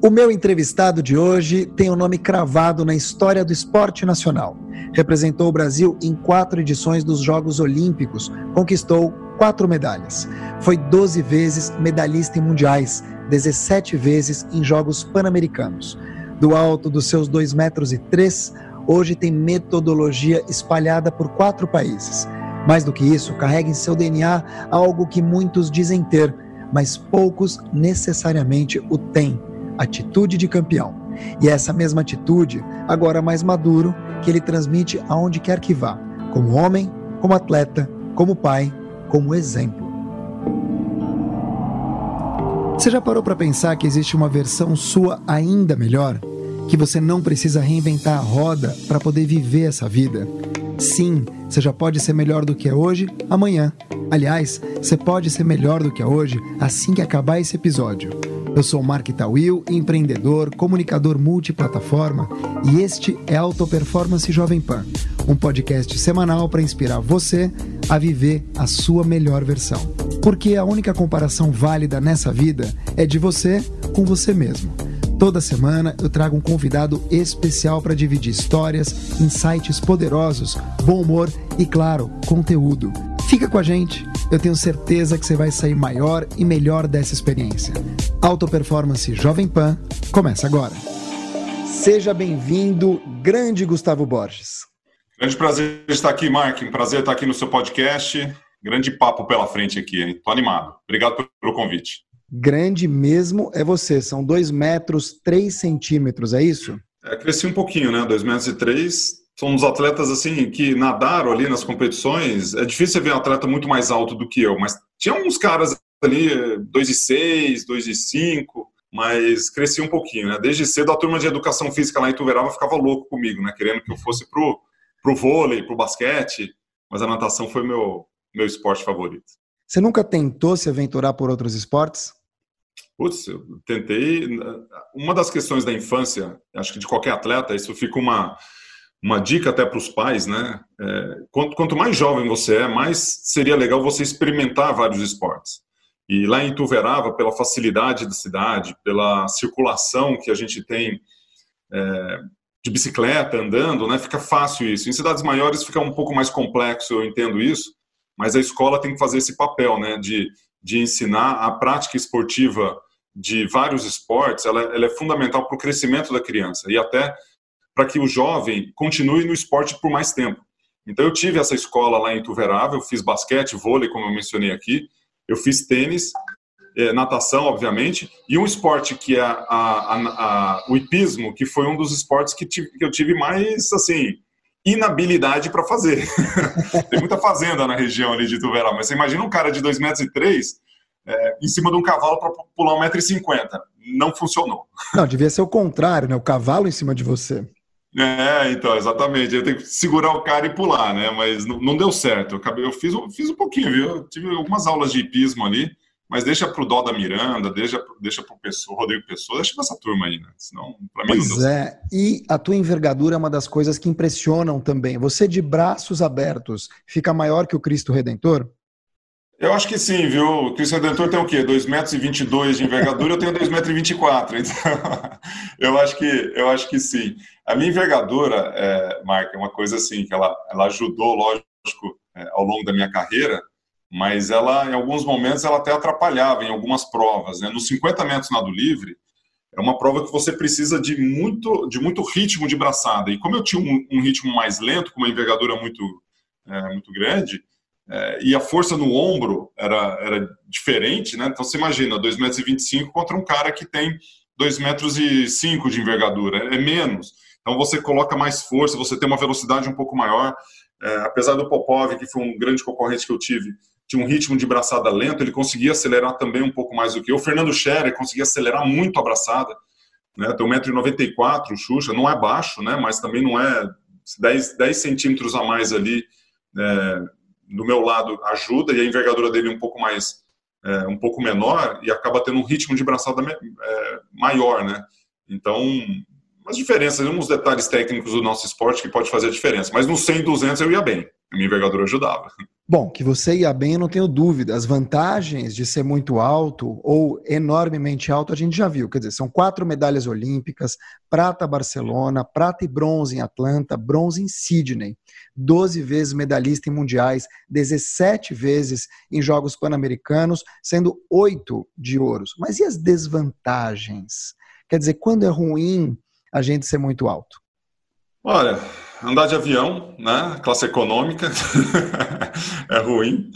O meu entrevistado de hoje tem o nome cravado na história do esporte nacional. Representou o Brasil em 4 edições dos Jogos Olímpicos, conquistou 4 medalhas. Foi 12 vezes medalhista em mundiais, 17 vezes em Jogos Pan-Americanos. Do alto dos seus 2,3 metros, hoje tem metodologia espalhada por 4 países. Mais do que isso, carrega em seu DNA algo que muitos dizem ter, mas poucos necessariamente o têm: atitude de campeão. E é essa mesma atitude, agora mais maduro, que ele transmite aonde quer que vá, como homem, como atleta, como pai, como exemplo. Você já parou para pensar que existe uma versão sua ainda melhor? Que você não precisa reinventar a roda para poder viver essa vida? Sim, você já pode ser melhor do que é hoje, amanhã. Aliás, você pode ser melhor do que é hoje assim que acabar esse episódio. Eu sou o Mark Tawil, empreendedor, comunicador multiplataforma, e este é Alto Performance Jovem Pan, um podcast semanal para inspirar você a viver a sua melhor versão. Porque a única comparação válida nessa vida é de você com você mesmo. Toda semana eu trago um convidado especial para dividir histórias, insights poderosos, bom humor e, claro, conteúdo. Fica com a gente, eu tenho certeza que você vai sair maior e melhor dessa experiência. Alto Performance Jovem Pan começa agora. Seja bem-vindo, grande Gustavo Borges. Grande prazer estar aqui, Mark. Um prazer estar aqui no seu podcast. Grande papo pela frente aqui, hein? Tô animado. Obrigado pelo convite. Grande mesmo é você, são 2 metros, 3 centímetros, é isso? Cresci um pouquinho, né? 2,3 metros. Somos atletas assim que nadaram ali nas competições. É difícil você ver um atleta muito mais alto do que eu, mas tinha uns caras ali 2,6, 2,5, mas cresci um pouquinho, né? Desde cedo a turma de educação física lá em Ituverava ficava louco comigo, né? Querendo que eu fosse pro vôlei, pro basquete, mas a natação foi meu esporte favorito. Você nunca tentou se aventurar por outros esportes? Putz, eu tentei. Uma das questões da infância, acho que de qualquer atleta, isso fica uma dica até para os pais, né? Quanto mais jovem você é, mais seria legal você experimentar vários esportes. E lá em Ituverava, pela facilidade da cidade, pela circulação que a gente tem de bicicleta, andando, né? Fica fácil isso. Em cidades maiores fica um pouco mais complexo, eu entendo isso, mas a escola tem que fazer esse papel, né? De ensinar a prática esportiva de vários esportes. Ela é fundamental para o crescimento da criança e até para que o jovem continue no esporte por mais tempo. Então eu tive essa escola lá em Ituverava, eu fiz basquete, vôlei, como eu mencionei aqui, eu fiz tênis, natação, obviamente, e um esporte que é o hipismo, que foi um dos esportes que eu tive mais, assim, inabilidade para fazer. Tem muita fazenda na região ali de Ituverava, mas você imagina um cara de 2,3 metros em cima de um cavalo para pular 1,50 m. Não funcionou. Não, devia ser o contrário, né? O cavalo em cima de você. Então, exatamente. Eu tenho que segurar o cara e pular, né? Mas não deu certo. Eu fiz um pouquinho, viu? Eu tive algumas aulas de hipismo ali, mas deixa pro Dó da Miranda, deixa pro Rodrigo Pessoa, deixa pra essa turma aí, né? Senão, pra mim não deu certo. E a tua envergadura é uma das coisas que impressionam também. Você de braços abertos fica maior que o Cristo Redentor? Eu acho que sim, viu? O Cristo Redentor tem o quê? 2,22 metros de envergadura, eu tenho 2,24 metros. Então, eu acho que sim. A minha envergadura, Mark, é uma coisa assim, que ela ajudou, lógico, ao longo da minha carreira, mas ela, em alguns momentos, ela até atrapalhava em algumas provas, né? Nos 50 metros nado livre, é uma prova que você precisa de muito ritmo de braçada. E como eu tinha um ritmo mais lento, com uma envergadura muito grande, e a força no ombro era diferente, né? Então você imagina, 2,25 metros contra um cara que tem 2,5 metros de envergadura, é menos. Então você coloca mais força, você tem uma velocidade um pouco maior. Apesar do Popov, que foi um grande concorrente que eu tive, tinha um ritmo de braçada lento, ele conseguia acelerar também um pouco mais do que eu. O Fernando Scherer conseguia acelerar muito a braçada, né? Tem 1,94 m, o Xuxa, não é baixo, né? Mas também não é 10 centímetros a mais ali, do meu lado ajuda, e a envergadura dele um pouco menor, e acaba tendo um ritmo de braçada maior, né? Então, umas diferenças, uns detalhes técnicos do nosso esporte que pode fazer a diferença. Mas no 100 e 200 eu ia bem. A minha envergadura ajudava. Bom, que você ia bem, eu não tenho dúvida. As vantagens de ser muito alto ou enormemente alto, a gente já viu. Quer dizer, são 4 medalhas olímpicas, prata Barcelona, prata e bronze em Atlanta, bronze em Sydney, 12 vezes medalhista em mundiais, 17 vezes em Jogos Pan-Americanos, sendo 8 de ouros. Mas e as desvantagens? Quer dizer, quando é ruim a gente ser muito alto? Olha, andar de avião, né? Classe econômica, é ruim.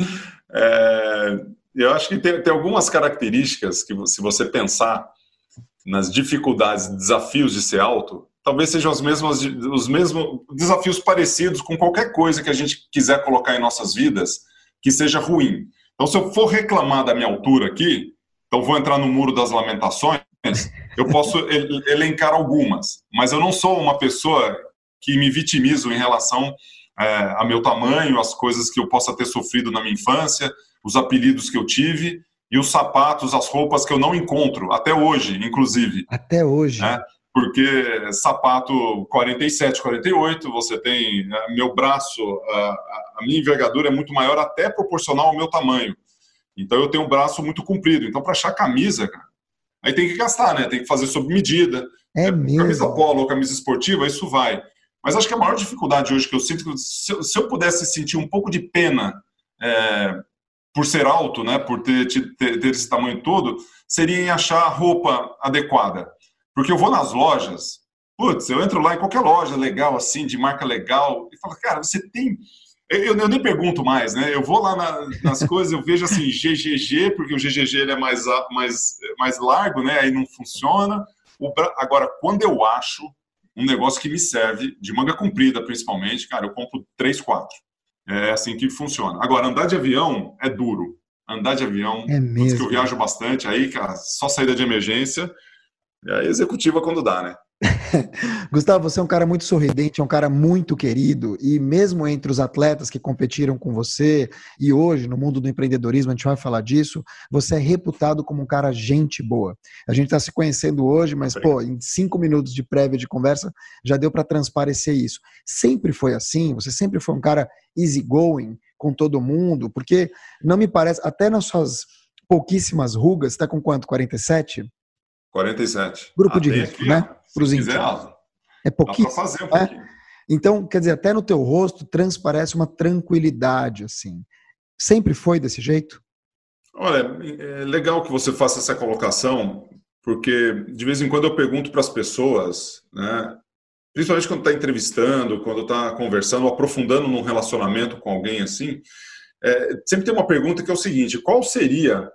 Eu acho que tem algumas características que, se você pensar nas dificuldades e desafios de ser alto, talvez sejam os mesmos desafios parecidos com qualquer coisa que a gente quiser colocar em nossas vidas que seja ruim. Então, se eu for reclamar da minha altura aqui, então vou entrar no muro das lamentações, eu posso elencar algumas, mas eu não sou uma pessoa que me vitimizo em relação a meu tamanho, as coisas que eu possa ter sofrido na minha infância, os apelidos que eu tive e os sapatos, as roupas que eu não encontro, até hoje, inclusive. Até hoje. Né? Porque sapato 47, 48, você tem meu braço, a minha envergadura é muito maior, até proporcional ao meu tamanho. Então eu tenho um braço muito comprido. Então, para achar camisa, cara, aí tem que gastar, né? Tem que fazer sob medida. Camisa polo ou camisa esportiva, isso vai. Mas acho que a maior dificuldade hoje que eu sinto, se eu pudesse sentir um pouco de pena por ser alto, né, por ter esse tamanho todo, seria em achar a roupa adequada. Porque eu vou nas lojas, eu entro lá em qualquer loja legal, assim, de marca legal, e falo, cara, você tem... Eu nem pergunto mais, né? Eu vou lá nas coisas, eu vejo assim, GGG, porque o GGG ele é mais largo, né? Aí não funciona. Agora, quando eu acho um negócio que me serve, de manga comprida principalmente, cara, eu compro 3, 4. É assim que funciona. Agora, andar de avião é duro. Andar de avião, que eu viajo bastante, aí, cara, só saída de emergência, e aí executiva quando dá, né? Gustavo, você é um cara muito sorridente, é um cara muito querido, e mesmo entre os atletas que competiram com você, e hoje no mundo do empreendedorismo, a gente vai falar disso, você é reputado como um cara gente boa. A gente está se conhecendo hoje, mas em 5 minutos de prévia de conversa já deu para transparecer isso. Sempre foi assim? Você sempre foi um cara easygoing com todo mundo? Porque não me parece, até nas suas pouquíssimas rugas, você está com quanto, 47? 47. Grupo de risco, aqui, né? Para os íntimos. É pouquinho. Dá para fazer um pouquinho. Então, quer dizer, até no teu rosto transparece uma tranquilidade, assim. Sempre foi desse jeito? Olha, é legal que você faça essa colocação, porque de vez em quando eu pergunto para as pessoas, né, principalmente quando está entrevistando, quando está conversando, aprofundando num relacionamento com alguém assim, sempre tem uma pergunta que é o seguinte: qual seria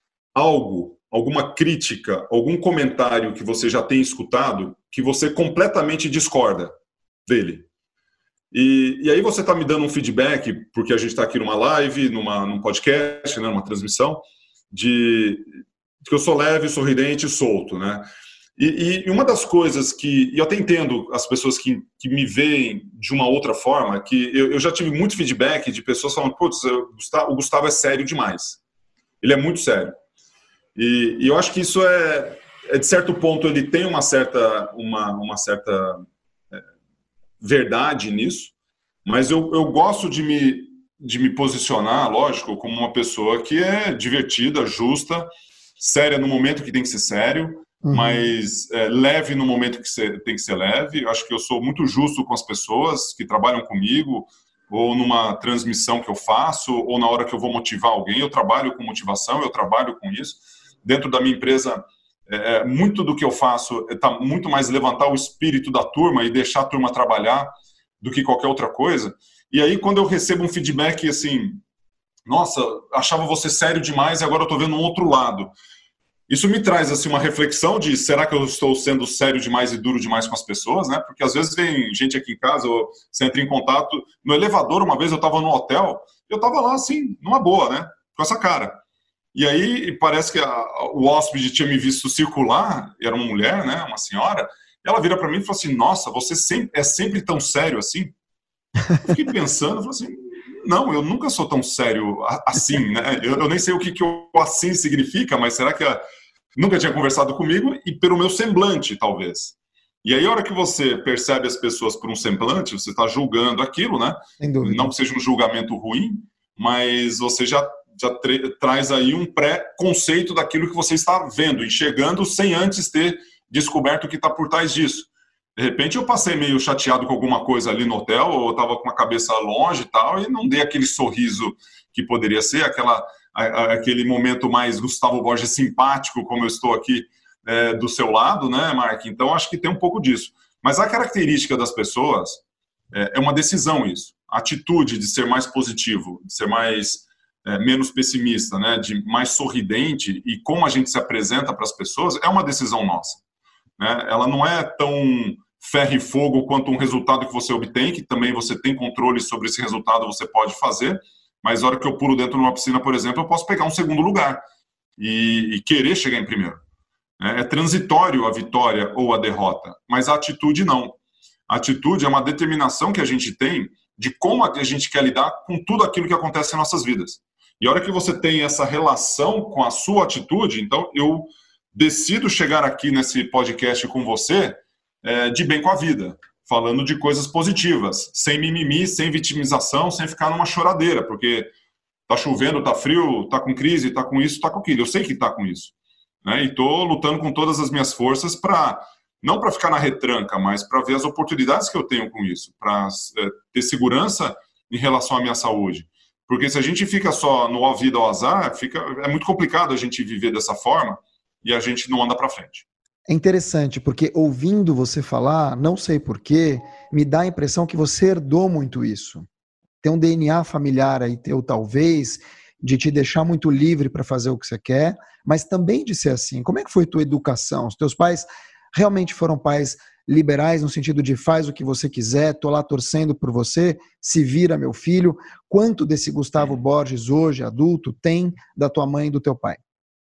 alguma crítica, algum comentário que você já tem escutado que você completamente discorda dele? E aí você está me dando um feedback, porque a gente está aqui numa live, num podcast, né, numa transmissão, de que eu sou leve, sorridente e solto, né? E uma das coisas que... E eu até entendo as pessoas que me veem de uma outra forma, que eu já tive muito feedback de pessoas falando, putz, o Gustavo é sério demais. Ele é muito sério. E eu acho que isso de certo ponto, ele tem uma certa verdade nisso, mas eu gosto de me posicionar, lógico, como uma pessoa que é divertida, justa, séria no momento que tem que ser sério, mas leve no momento que tem que ser leve. Eu acho que eu sou muito justo com as pessoas que trabalham comigo, ou numa transmissão que eu faço, ou na hora que eu vou motivar alguém. Eu trabalho com motivação, eu trabalho com isso. Dentro da minha empresa, muito do que eu faço está muito mais levantar o espírito da turma e deixar a turma trabalhar do que qualquer outra coisa. E aí, quando eu recebo um feedback assim, nossa, achava você sério demais e agora eu estou vendo um outro lado. Isso me traz assim, uma reflexão de, será que eu estou sendo sério demais e duro demais com as pessoas, né? Porque às vezes vem gente aqui em casa, ou você entra em contato. No elevador, uma vez eu estava no hotel, eu estava lá assim, numa boa, né? Com essa cara. E aí parece que o hóspede tinha me visto circular, era uma mulher, né, uma senhora, ela vira para mim e falou assim, nossa, você é sempre tão sério assim? Eu fiquei pensando, falei assim, não, eu nunca sou tão sério assim, né? Eu nem sei o que o assim significa, mas será que nunca tinha conversado comigo? E pelo meu semblante, talvez. E aí, a hora que você percebe as pessoas por um semblante, você está julgando aquilo, né? Sem dúvida. Não que seja um julgamento ruim, mas você já traz aí um pré-conceito daquilo que você está vendo, enxergando, sem antes ter descoberto o que está por trás disso. De repente, eu passei meio chateado com alguma coisa ali no hotel, ou eu estava com a cabeça longe e tal, e não dei aquele sorriso que poderia ser, aquele momento mais Gustavo Borges simpático, como eu estou aqui do seu lado, né, Mark? Então, acho que tem um pouco disso. Mas a característica das pessoas é uma decisão isso. A atitude de ser mais positivo, de ser menos pessimista, né, de mais sorridente, e como a gente se apresenta para as pessoas, é uma decisão nossa. Né? Ela não é tão ferro e fogo quanto um resultado que você obtém, que também você tem controle sobre esse resultado, você pode fazer, mas na hora que eu pulo dentro de uma piscina, por exemplo, eu posso pegar um segundo lugar e querer chegar em primeiro. É transitório a vitória ou a derrota, mas a atitude não. A atitude é uma determinação que a gente tem de como a gente quer lidar com tudo aquilo que acontece em nossas vidas. E a hora que você tem essa relação com a sua atitude, então eu decido chegar aqui nesse podcast com você de bem com a vida, falando de coisas positivas, sem mimimi, sem vitimização, sem ficar numa choradeira, porque tá chovendo, tá frio, tá com crise, tá com isso, tá com aquilo. Eu sei que tá com isso. Né? E tô lutando com todas as minhas forças não para ficar na retranca, mas para ver as oportunidades que eu tenho com isso, para ter segurança em relação à minha saúde. Porque se a gente fica só no ao vida ao azar, é muito complicado a gente viver dessa forma e a gente não anda para frente. É interessante, porque ouvindo você falar, não sei porquê, me dá a impressão que você herdou muito isso. Tem um DNA familiar aí teu, talvez, de te deixar muito livre para fazer o que você quer, mas também de ser assim. Como é que foi tua educação? Os teus pais realmente foram pais liberais no sentido de faz o que você quiser, tô lá torcendo por você, se vira, meu filho? Quanto desse Gustavo Borges hoje, adulto, tem da tua mãe e do teu pai?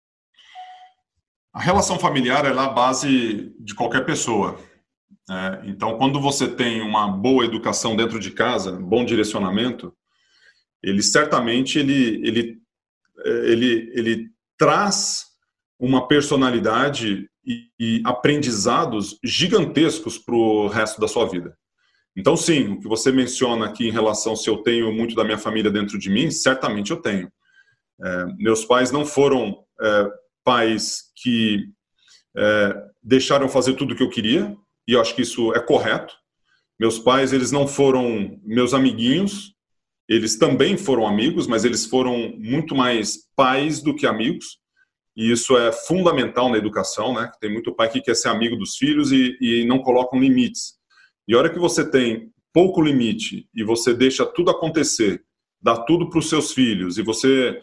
A relação familiar é a base de qualquer pessoa. Então, quando você tem uma boa educação dentro de casa, bom direcionamento, ele certamente ele traz uma personalidade e aprendizados gigantescos para o resto da sua vida. Então, sim, o que você menciona aqui em relação se eu tenho muito da minha família dentro de mim, certamente eu tenho. Meus pais não foram pais que deixaram fazer tudo o que eu queria, e eu acho que isso é correto. Meus pais, eles não foram meus amiguinhos, eles também foram amigos, mas eles foram muito mais pais do que amigos, e isso é fundamental na educação, né? Tem muito pai que quer ser amigo dos filhos e não colocam limites. E a hora que você tem pouco limite e você deixa tudo acontecer, dá tudo para os seus filhos, e você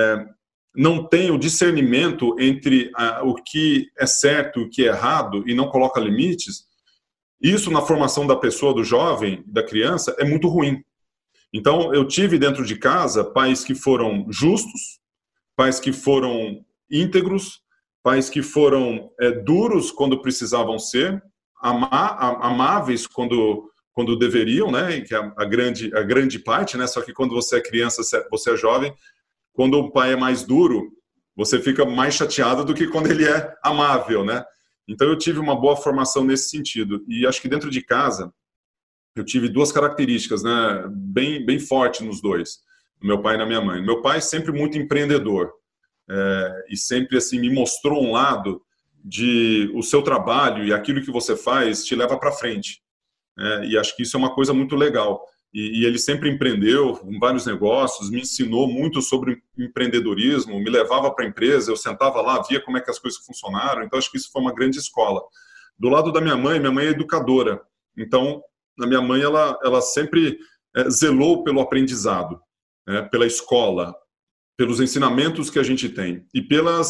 não tem o discernimento entre o que é certo e o que é errado e não coloca limites, isso na formação da pessoa, do jovem, da criança, é muito ruim. Então, eu tive dentro de casa pais que foram justos, pais que foram íntegros, pais que foram duros quando precisavam ser, amáveis quando deveriam, né? Que é a grande parte, né? Só que quando você é criança, você é jovem, quando o pai é mais duro, você fica mais chateado do que quando ele é amável, né? Então, eu tive uma boa formação nesse sentido. E acho que dentro de casa, eu tive duas características, né, bem fortes nos dois, no meu pai e na minha mãe. Meu pai sempre muito empreendedor, e sempre assim me mostrou um lado de o seu trabalho e aquilo que você faz te leva para frente. E acho que isso é uma coisa muito legal. E ele sempre empreendeu em vários negócios, me ensinou muito sobre empreendedorismo, me levava para a empresa, eu sentava lá, via como é que as coisas funcionaram, então acho que isso foi uma grande escola. Do lado da minha mãe é educadora, então a minha mãe ela sempre zelou pelo aprendizado, pela escola, pelos ensinamentos que a gente tem, e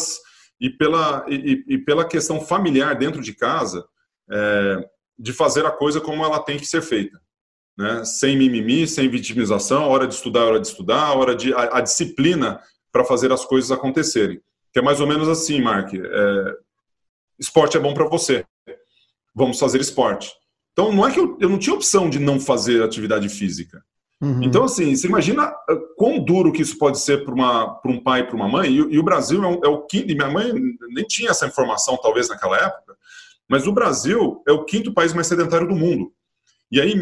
pela questão familiar dentro de casa, de fazer a coisa como ela tem que ser feita. Né? Sem mimimi, sem vitimização, a hora de estudar, a disciplina para fazer as coisas acontecerem. Que é mais ou menos assim, Mark, esporte é bom para você, vamos fazer esporte. Então, não é que eu não tinha opção de não fazer atividade física. Uhum. Então, assim, você imagina quão duro que isso pode ser para um pai e para uma mãe, e o Brasil é o quinto, e minha mãe nem tinha essa informação, talvez, naquela época, Mas o Brasil é o quinto país mais sedentário do mundo. E aí, em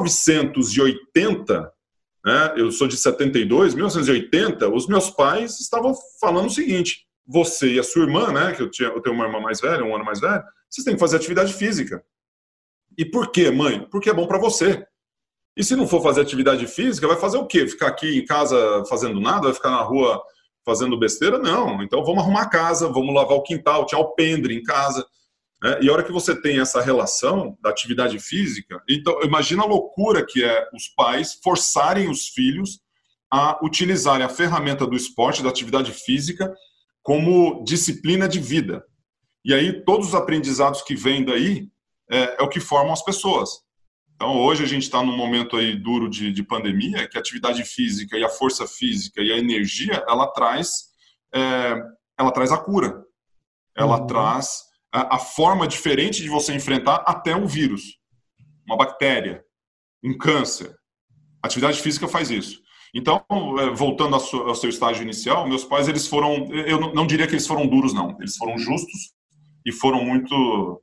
1980, né, eu sou de 72, 1980, os meus pais estavam falando o seguinte: você e a sua irmã, né, que eu tenho uma irmã mais velha, um ano mais velha, vocês têm que fazer atividade física. E por quê, mãe? Porque é bom para você. E se não for fazer atividade física, vai fazer o quê? Ficar aqui em casa fazendo nada? Vai ficar na rua fazendo besteira? Não. Então vamos arrumar a casa, vamos lavar o quintal, tinha alpendre em casa. Né? E a hora que você tem essa relação da atividade física, então imagina a loucura que é os pais forçarem os filhos a utilizarem a ferramenta do esporte, da atividade física, como disciplina de vida. E aí todos os aprendizados que vêm daí é o que formam as pessoas. Então, hoje a gente está num momento aí duro de pandemia, que a atividade física e a força física e a energia, ela traz a cura. Ela traz a forma diferente de você enfrentar até um vírus, uma bactéria, um câncer. A atividade física faz isso. Então, voltando ao seu estágio inicial, meus pais, eles foram, eu não diria que eles foram duros, não. Eles foram justos e foram muito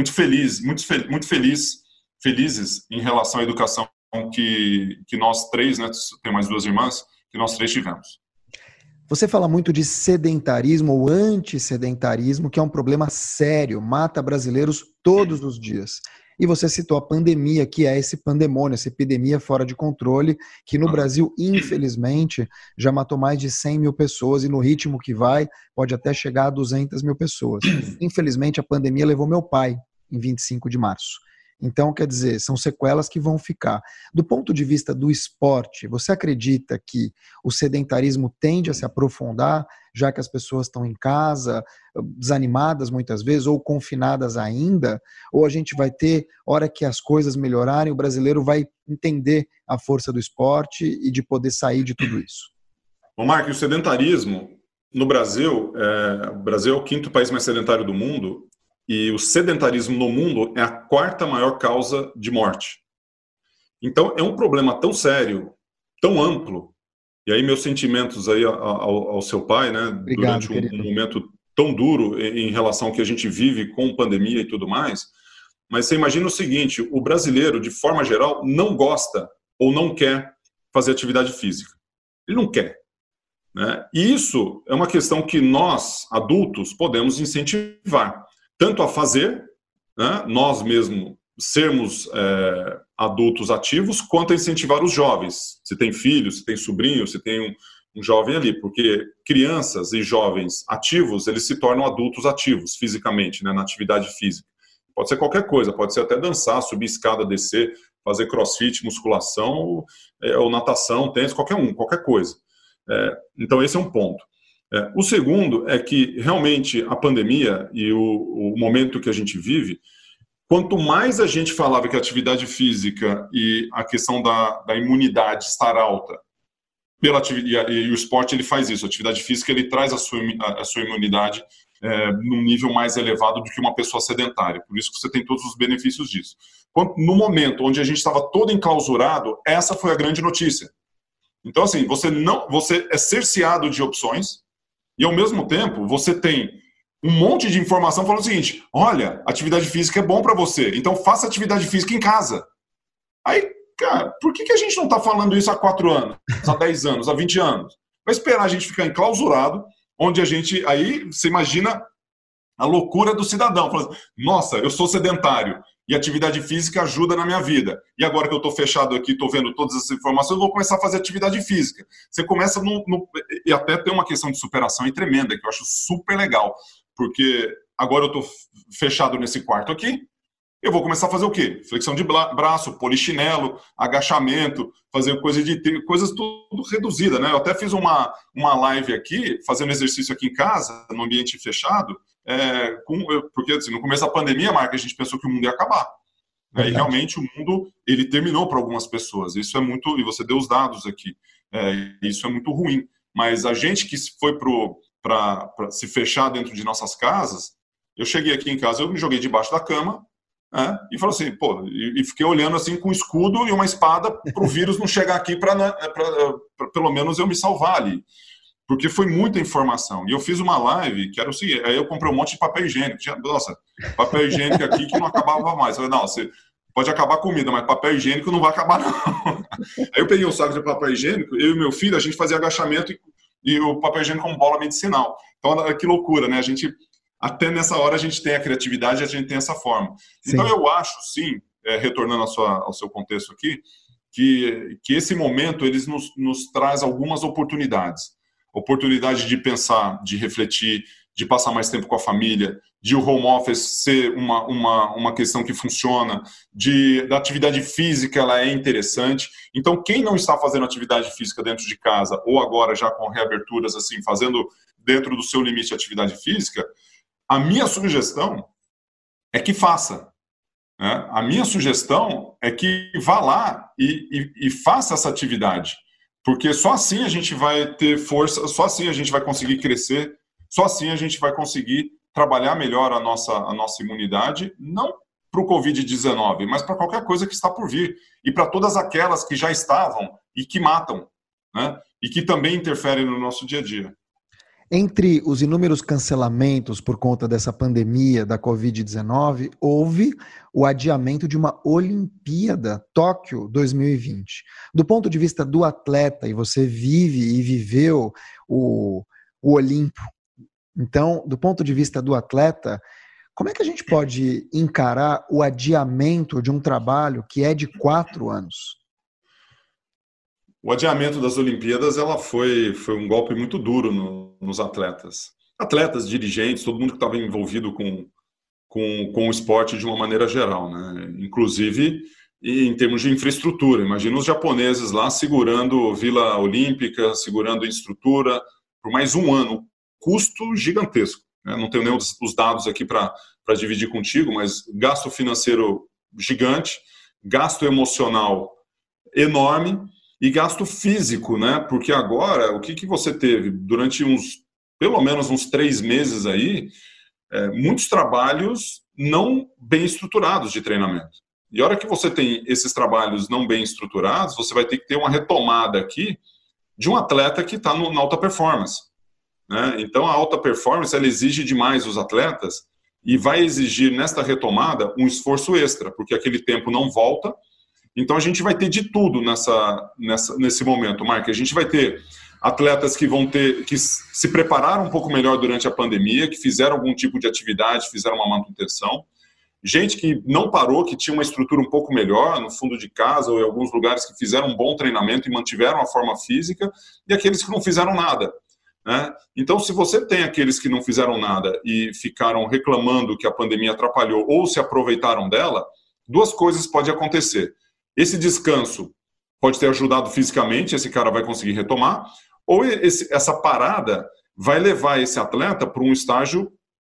felizes em relação à educação que nós três, né, tem mais duas irmãs, que nós três tivemos. Você fala muito de sedentarismo ou antissedentarismo, que é um problema sério, mata brasileiros todos os dias. E você citou a pandemia, que é esse pandemônio, essa epidemia fora de controle, que no Brasil, infelizmente, já matou mais de 100 mil pessoas e no ritmo que vai, pode até chegar a 200 mil pessoas. Infelizmente, a pandemia levou meu pai em 25 de março. Então, quer dizer, são sequelas que vão ficar. Do ponto de vista do esporte, você acredita que o sedentarismo tende a se aprofundar, já que as pessoas estão em casa, desanimadas muitas vezes, ou confinadas ainda? Ou a gente vai ter, hora que as coisas melhorarem, o brasileiro vai entender a força do esporte e de poder sair de tudo isso? Bom, Marco, o sedentarismo no Brasil, o Brasil é o quinto país mais sedentário do mundo, e o sedentarismo no mundo é a quarta maior causa de morte. Então, é um problema tão sério, tão amplo, e aí meus sentimentos aí ao seu pai, né, Obrigado, durante um momento tão duro em relação ao que a gente vive com pandemia e tudo mais, mas você imagina o seguinte: o brasileiro, de forma geral, não gosta ou não quer fazer atividade física. Ele não quer. Né? E isso é uma questão que nós, adultos, podemos incentivar. Tanto a fazer, né, nós mesmos sermos adultos ativos, quanto a incentivar os jovens. Se tem filhos, se tem sobrinhos, se tem um jovem ali, porque crianças e jovens ativos, eles se tornam adultos ativos fisicamente, né, na atividade física. Pode ser qualquer coisa, pode ser até dançar, subir escada, descer, fazer crossfit, musculação, ou natação, tênis, qualquer coisa. Então esse é um ponto. O segundo é que, realmente, a pandemia e o momento que a gente vive, quanto mais a gente falava que a atividade física e a questão da imunidade estar alta, e o esporte ele faz isso, a atividade física ele traz a sua imunidade num nível mais elevado do que uma pessoa sedentária. Por isso que você tem todos os benefícios disso. No momento onde a gente estava todo enclausurado, essa foi a grande notícia. Então, assim, você é cerceado de opções, e, ao mesmo tempo, você tem um monte de informação falando o seguinte: olha, atividade física é bom para você, então faça atividade física em casa. Aí, cara, por que a gente não está falando isso há 4 anos, há 10 anos, há 20 anos? Vai esperar a gente ficar enclausurado, onde a gente... Aí, você imagina a loucura do cidadão, falando: nossa, eu sou sedentário, e atividade física ajuda na minha vida. E agora que eu estou fechado aqui, estou vendo todas essas informações, eu vou começar a fazer atividade física. Você começa e até tem uma questão de superação aí tremenda, que eu acho super legal, porque agora eu estou fechado nesse quarto aqui, eu vou começar a fazer o quê? Flexão de braço, polichinelo, agachamento, fazer coisas tudo reduzida, né? Eu até fiz uma live aqui, fazendo exercício aqui em casa, no ambiente fechado, porque assim, no começo da pandemia, Marca, a gente pensou que o mundo ia acabar. Né? E realmente o mundo ele terminou para algumas pessoas. Isso é muito, e você deu os dados aqui. Isso é muito ruim. Mas a gente que foi para se fechar dentro de nossas casas, eu cheguei aqui em casa, eu me joguei debaixo da cama, e falei assim, e fiquei olhando assim com um escudo e uma espada para o vírus não chegar aqui para pelo menos eu me salvar ali. porque foi muita informação. E eu fiz uma live que era o seguinte, aí eu comprei um monte de papel higiênico. Nossa, papel higiênico aqui que não acabava mais. Eu falei, não, você pode acabar a comida, mas papel higiênico não vai acabar, não. Aí eu peguei um saco de papel higiênico, eu e meu filho, a gente fazia agachamento e o papel higiênico como bola medicinal. Então, que loucura, né? Até nessa hora a gente tem a criatividade, a gente tem essa forma. Sim. Então, eu acho, sim, retornando ao seu contexto aqui, que esse momento eles nos traz algumas oportunidades. Oportunidade de pensar, de refletir, de passar mais tempo com a família, de o home office ser uma questão que funciona, da atividade física, ela é interessante. Então, quem não está fazendo atividade física dentro de casa, ou agora já com reaberturas, assim, fazendo dentro do seu limite de atividade física, a minha sugestão é que faça. Né? A minha sugestão é que vá lá e faça essa atividade. Porque só assim a gente vai ter força, só assim a gente vai conseguir crescer, só assim a gente vai conseguir trabalhar melhor a nossa imunidade, não para o Covid-19, mas para qualquer coisa que está por vir. E para todas aquelas que já estavam e que matam, né? E que também interferem no nosso dia a dia. Entre os inúmeros cancelamentos por conta dessa pandemia da Covid-19, houve o adiamento de uma Olimpíada Tóquio 2020. Do ponto de vista do atleta, e você vive e viveu o Olimpo, então, do ponto de vista do atleta, como é que a gente pode encarar o adiamento de um trabalho que é de 4 anos? O adiamento das Olimpíadas foi um golpe muito duro nos atletas. Atletas, dirigentes, todo mundo que estava envolvido com o esporte de uma maneira geral, né? Inclusive em termos de infraestrutura. Imagina os japoneses lá segurando Vila Olímpica, segurando estrutura por mais um ano. Custo gigantesco. Né? Não tenho nem os dados aqui para dividir contigo, mas gasto financeiro gigante, gasto emocional enorme, e gasto físico, né? Porque agora, o que você teve? Durante pelo menos uns 3 meses aí, muitos trabalhos não bem estruturados de treinamento. E a hora que você tem esses trabalhos não bem estruturados, você vai ter que ter uma retomada aqui de um atleta que está na alta performance. Né? Então, a alta performance, ela exige demais os atletas e vai exigir, nesta retomada, um esforço extra, porque aquele tempo não volta. Então, a gente vai ter de tudo nesse momento, Mark. A gente vai ter atletas que se prepararam um pouco melhor durante a pandemia, que fizeram algum tipo de atividade, fizeram uma manutenção. Gente que não parou, que tinha uma estrutura um pouco melhor no fundo de casa ou em alguns lugares que fizeram um bom treinamento e mantiveram a forma física, e aqueles que não fizeram nada. Né? Então, se você tem aqueles que não fizeram nada e ficaram reclamando que a pandemia atrapalhou ou se aproveitaram dela, 2 coisas podem acontecer. Esse descanso pode ter ajudado fisicamente, esse cara vai conseguir retomar, ou essa parada vai levar esse atleta para um estágio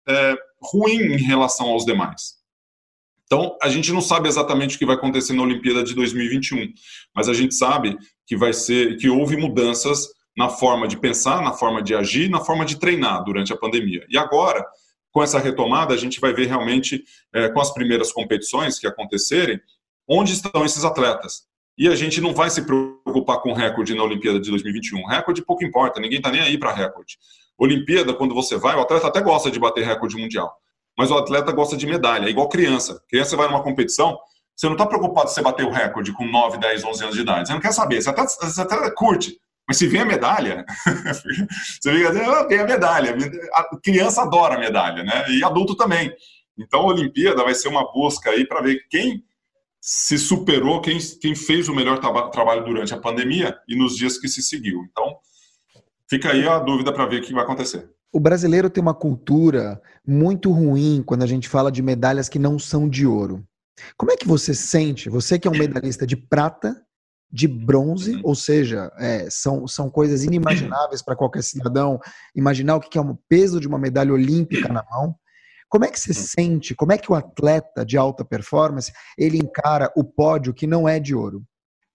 ruim em relação aos demais. Então, a gente não sabe exatamente o que vai acontecer na Olimpíada de 2021, mas a gente sabe que houve mudanças na forma de pensar, na forma de agir, na forma de treinar durante a pandemia. E agora, com essa retomada, a gente vai ver realmente, com as primeiras competições que acontecerem, onde estão esses atletas. E a gente não vai se preocupar com recorde na Olimpíada de 2021. Recorde pouco importa, ninguém está nem aí para recorde. Olimpíada, quando você vai, o atleta até gosta de bater recorde mundial, mas o atleta gosta de medalha, é igual criança. Criança vai numa competição, você não está preocupado se você bater o recorde com 9, 10, 11 anos de idade. Você não quer saber, você até curte. Mas se vem a medalha, você fica dizendo, vem a medalha. A criança adora a medalha, né? E adulto também. Então a Olimpíada vai ser uma busca aí para ver quem se superou, quem fez o melhor trabalho durante a pandemia e nos dias que se seguiu. Então, fica aí a dúvida para ver o que vai acontecer. O brasileiro tem uma cultura muito ruim quando a gente fala de medalhas que não são de ouro. Como é que você sente, você que é um medalhista de prata, de bronze, ou seja, são coisas inimagináveis para qualquer cidadão imaginar o que é o peso de uma medalha olímpica na mão. Como é que você sente, como é que o atleta de alta performance, ele encara o pódio que não é de ouro?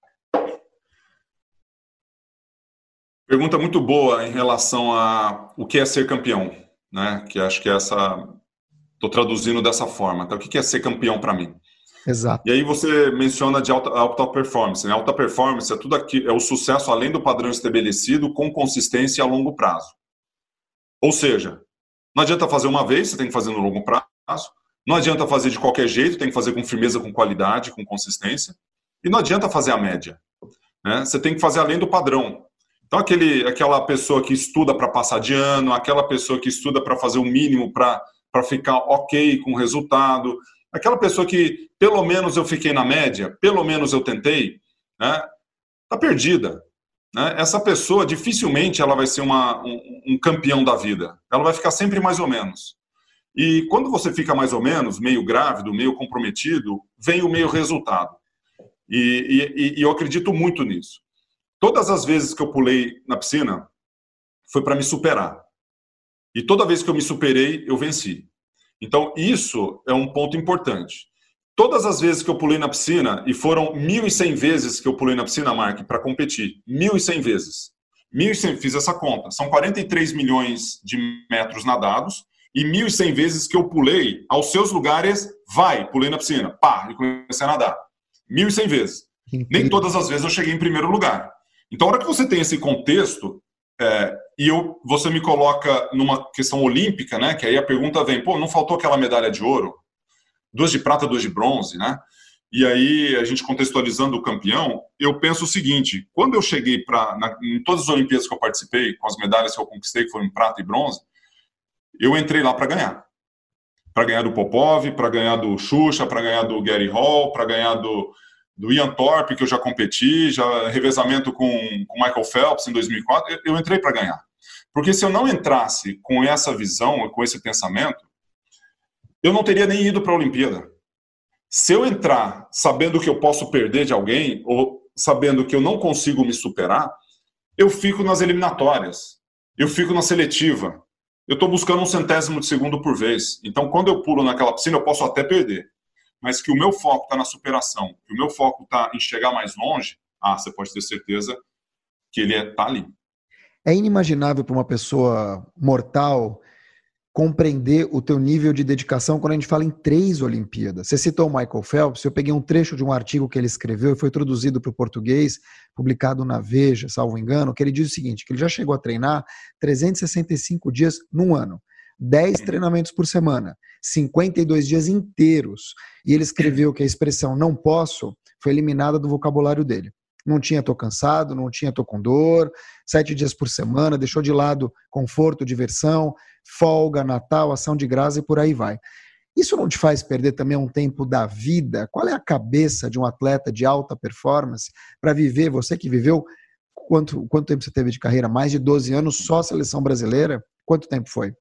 Pergunta muito boa em relação a o que é ser campeão, né? Que acho que estou traduzindo dessa forma. Então, o que é ser campeão para mim? E Exato. aí você menciona de alta performance, né? Alta performance é tudo aqui, é o sucesso além do padrão estabelecido com consistência a longo prazo. Ou seja, não adianta fazer uma vez, você tem que fazer no longo prazo. Não adianta fazer de qualquer jeito, tem que fazer com firmeza, com qualidade, com consistência. E não adianta fazer a média, né? Você tem que fazer além do padrão. Então, aquela pessoa que estuda para passar de ano, aquela pessoa que estuda para fazer o mínimo para ficar ok com o resultado, aquela pessoa que, pelo menos eu fiquei na média, pelo menos eu tentei, né? Tá perdida. Né? Essa pessoa, dificilmente, ela vai ser um campeão da vida. Ela vai ficar sempre mais ou menos. E quando você fica mais ou menos, meio grávido, meio comprometido, vem o meio resultado. E eu acredito muito nisso. Todas as vezes que eu pulei na piscina, foi para me superar. E toda vez que eu me superei, eu venci. Então, isso é um ponto importante. Todas as vezes que eu pulei na piscina, e foram 1.100 vezes que eu pulei na piscina, Mark, para competir. 1.100 vezes. 1.100, fiz essa conta. São 43 milhões de metros nadados, e 1.100 vezes que eu pulei aos seus lugares, pulei na piscina, pá, e comecei a nadar. 1.100 vezes. Nem todas as vezes eu cheguei em primeiro lugar. Então, a hora que você tem esse contexto, você me coloca numa questão olímpica, né? Que aí a pergunta vem, não faltou aquela medalha de ouro? 2 de prata, 2 de bronze, né? E aí, a gente contextualizando o campeão, eu penso o seguinte, quando eu cheguei em todas as Olimpíadas que eu participei, com as medalhas que eu conquistei, que foram prata e bronze, eu entrei lá para ganhar. Para ganhar do Popov, para ganhar do Xuxa, para ganhar do Gary Hall, para ganhar do Ian Thorpe, que eu já competi, já revezamento com Michael Phelps em 2004, eu entrei para ganhar. Porque se eu não entrasse com essa visão, com esse pensamento, eu não teria nem ido para a Olimpíada. Se eu entrar sabendo que eu posso perder de alguém, ou sabendo que eu não consigo me superar, eu fico nas eliminatórias, eu fico na seletiva. Eu estou buscando 1/100º de segundo por vez. Então, quando eu pulo naquela piscina, eu posso até perder. Mas que o meu foco está na superação, que o meu foco está em chegar mais longe, você pode ter certeza que ele está ali. É inimaginável para uma pessoa mortal compreender o teu nível de dedicação quando a gente fala em 3 Olimpíadas. Você citou o Michael Phelps, eu peguei um trecho de um artigo que ele escreveu e foi traduzido para o português, publicado na Veja, salvo engano, que ele diz o seguinte, que ele já chegou a treinar 365 dias num ano, 10 treinamentos por semana, 52 dias inteiros, e ele escreveu que a expressão não posso foi eliminada do vocabulário dele. Não tinha tô cansado, não tinha tô com dor, 7 dias por semana, deixou de lado conforto, diversão, folga, Natal, ação de graça e por aí vai. Isso não te faz perder também um tempo da vida? Qual é a cabeça de um atleta de alta performance para viver, você que viveu, quanto tempo você teve de carreira? Mais de 12 anos, só a seleção brasileira? Quanto tempo foi?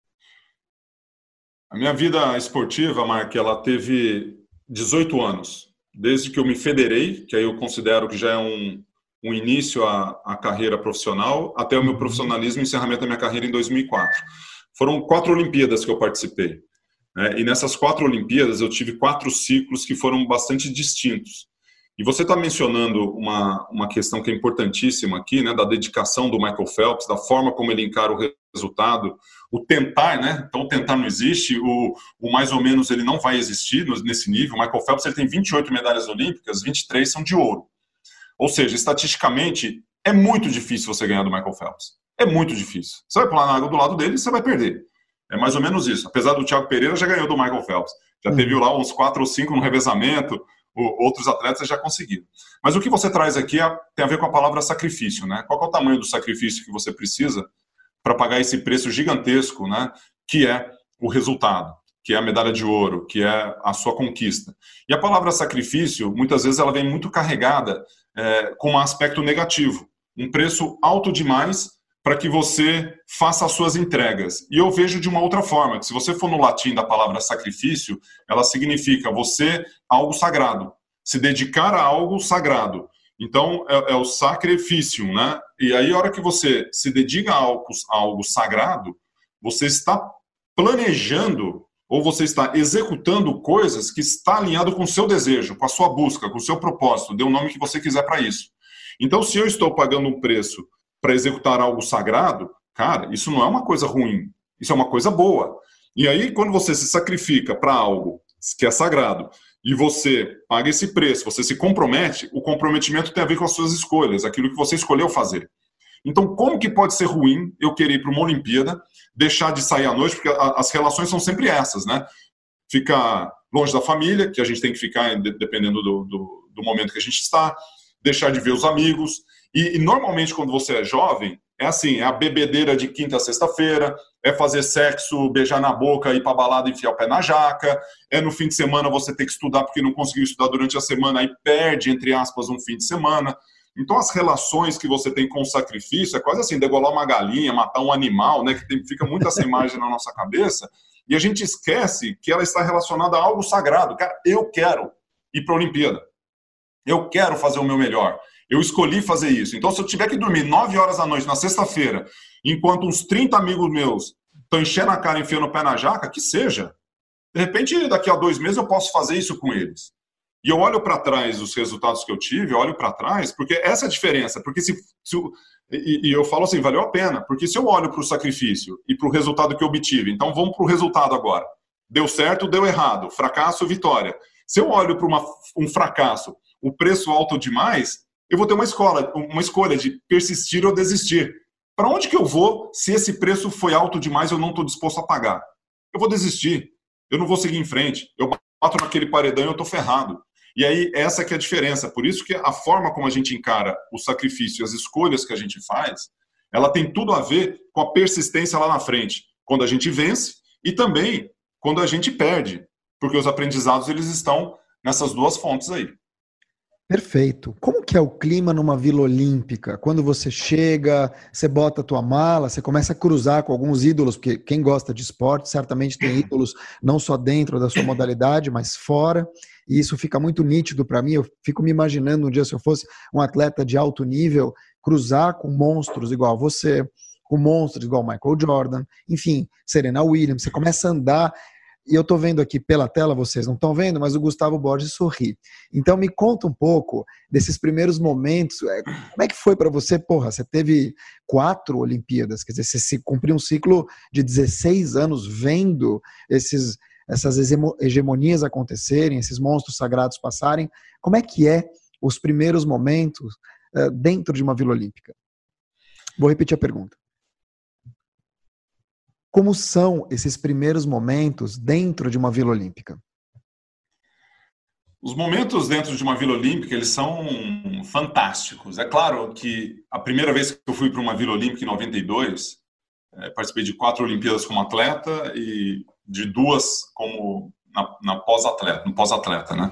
A minha vida esportiva, Mark, ela teve 18 anos. Desde que eu me federei, que aí eu considero que já é um início à carreira profissional, até o meu profissionalismo e encerramento da minha carreira em 2004. Foram 4 Olimpíadas que eu participei. Né? E nessas 4 Olimpíadas eu tive 4 ciclos que foram bastante distintos. E você está mencionando uma questão que é importantíssima aqui, né, da dedicação do Michael Phelps, da forma como ele encara o resultado, o tentar, né? Então o tentar não existe, o mais ou menos ele não vai existir nesse nível. O Michael Phelps ele tem 28 medalhas olímpicas, 23 são de ouro. Ou seja, estatisticamente, é muito difícil você ganhar do Michael Phelps. É muito difícil. Você vai pular na água do lado dele e você vai perder. É mais ou menos isso. Apesar do Thiago Pereira já ganhou do Michael Phelps. Já teve lá uns 4 ou 5 no revezamento, outros atletas já conseguiram. Mas o que você traz aqui tem a ver com a palavra sacrifício, né? Qual é o tamanho do sacrifício que você precisa para pagar esse preço gigantesco, né? Que é o resultado, que é a medalha de ouro, que é a sua conquista. E a palavra sacrifício, muitas vezes, ela vem muito carregada com um aspecto negativo. Um preço alto demais para que você faça as suas entregas. E eu vejo de uma outra forma, que se você for no latim da palavra sacrifício, ela significa você algo sagrado, se dedicar a algo sagrado. Então, é o sacrifício, né? E aí, a hora que você se dedica a algo sagrado, você está planejando ou você está executando coisas que está alinhado com o seu desejo, com a sua busca, com o seu propósito, dê o nome que você quiser para isso. Então, se eu estou pagando um preço para executar algo sagrado, cara, isso não é uma coisa ruim, isso é uma coisa boa. E aí, quando você se sacrifica para algo que é sagrado, e você paga esse preço, você se compromete, o comprometimento tem a ver com as suas escolhas, aquilo que você escolheu fazer. Então, como que pode ser ruim eu querer ir para uma Olimpíada, deixar de sair à noite, porque as relações são sempre essas, né? Ficar longe da família, que a gente tem que ficar dependendo do momento que a gente está, deixar de ver os amigos. E normalmente, quando você é jovem, é assim, é a bebedeira de quinta a sexta-feira, é fazer sexo, beijar na boca, ir para balada e enfiar o pé na jaca, é no fim de semana você ter que estudar porque não conseguiu estudar durante a semana, aí perde, entre aspas, um fim de semana. Então, as relações que você tem com o sacrifício é quase assim, degolar uma galinha, matar um animal, né? Que fica muito essa imagem na nossa cabeça, e a gente esquece que ela está relacionada a algo sagrado. Cara, eu quero ir para a Olimpíada. Eu quero fazer o meu melhor. Eu escolhi fazer isso. Então, se eu tiver que dormir 9 horas da noite na sexta-feira, enquanto uns 30 amigos meus estão enchendo a cara, enfiando o pé na jaca, que seja. De repente, daqui a 2 meses, eu posso fazer isso com eles. E eu olho para trás os resultados que eu tive, eu olho para trás, porque essa é a diferença. Porque e eu falo assim, valeu a pena. Porque se eu olho para o sacrifício e para o resultado que eu obtive, então vamos para o resultado agora. Deu certo, deu errado. Fracasso, vitória. Se eu olho para um fracasso, o preço alto demais, eu vou ter uma escolha de persistir ou desistir. Para onde que eu vou se esse preço foi alto demais e eu não estou disposto a pagar? Eu vou desistir. Eu não vou seguir em frente. Eu bato naquele paredão e eu estou ferrado. E aí, essa que é a diferença. Por isso que a forma como a gente encara o sacrifício e as escolhas que a gente faz, ela tem tudo a ver com a persistência lá na frente. Quando a gente vence e também quando a gente perde. Porque os aprendizados, eles estão nessas duas fontes aí. Perfeito. Como que é o clima numa Vila Olímpica? Quando você chega, você bota a tua mala, você começa a cruzar com alguns ídolos, porque quem gosta de esporte certamente tem ídolos não só dentro da sua modalidade, mas fora, e isso fica muito nítido para mim. Eu fico me imaginando um dia, se eu fosse um atleta de alto nível, cruzar com monstros igual você, com monstros igual Michael Jordan, enfim, Serena Williams. Você começa a andar. E eu estou vendo aqui pela tela, vocês não estão vendo, mas o Gustavo Borges sorri. Então me conta um pouco desses primeiros momentos. Como é que foi para você? Porra, você teve 4 Olimpíadas, quer dizer, você se cumpriu um ciclo de 16 anos vendo essas hegemonias acontecerem, esses monstros sagrados passarem. Como é que é os primeiros momentos dentro de uma Vila Olímpica? Vou repetir a pergunta. Como são esses primeiros momentos dentro de uma Vila Olímpica? Os momentos dentro de uma Vila Olímpica, eles são fantásticos. É claro que a primeira vez que eu fui para uma Vila Olímpica, em 92, participei de 4 Olimpíadas como atleta e de 2 como no pós-atleta, né?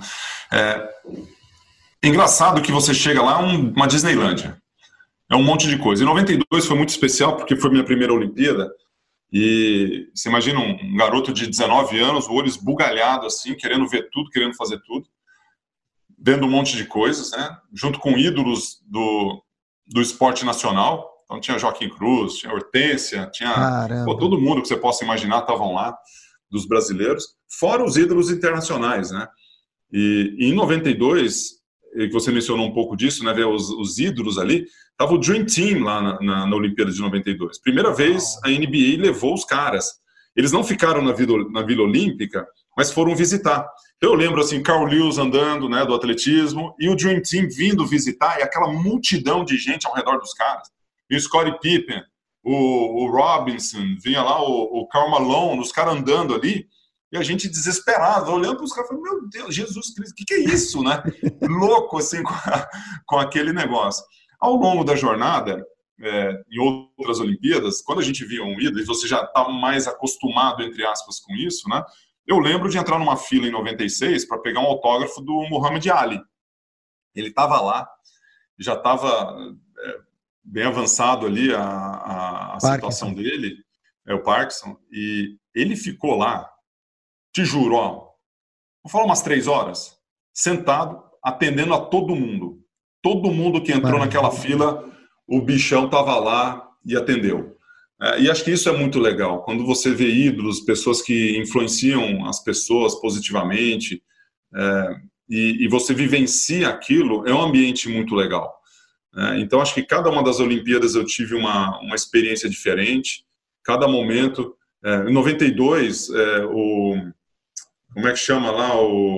É engraçado que você chega lá, uma Disneylândia. É um monte de coisa. Em 92 foi muito especial porque foi minha primeira Olimpíada. E você imagina um garoto de 19 anos, o olho esbugalhado assim, querendo ver tudo, querendo fazer tudo, vendo um monte de coisas, né? Junto com ídolos do esporte nacional. Então tinha Joaquim Cruz, tinha Hortência, tinha todo mundo que você possa imaginar estavam lá, dos brasileiros, fora os ídolos internacionais, né? E em 92, que você mencionou um pouco disso, né? Ver os ídolos ali, estava o Dream Team lá na Olimpíada de 92. Primeira vez a NBA levou os caras. Eles não ficaram na Vila Olímpica, mas foram visitar. Então eu lembro assim, Carl Lewis andando, né, do atletismo, e o Dream Team vindo visitar, e aquela multidão de gente ao redor dos caras. E o Scottie Pippen, o Robinson, vinha lá o Karl Malone, os caras andando ali, e a gente desesperado, olhando para os caras, falando, meu Deus, Jesus Cristo, o que é isso, né? Louco, assim, com aquele negócio. Ao longo da jornada, em outras Olimpíadas, quando a gente via um ídolo, e você já está mais acostumado, entre aspas, com isso, né? Eu lembro de entrar numa fila em 96 para pegar um autógrafo do Muhammad Ali. Ele estava lá, já estava bem avançado ali a situação dele, o Parkinson, e ele ficou lá, te juro, vou falar umas 3 horas, sentado, atendendo a todo mundo. Todo mundo que entrou naquela fila, o bichão estava lá e atendeu. E acho que isso é muito legal. Quando você vê ídolos, pessoas que influenciam as pessoas positivamente, e você vivencia aquilo, é um ambiente muito legal. Então, acho que cada uma das Olimpíadas eu tive uma experiência diferente. Cada momento... Em 92, como é que chama lá? O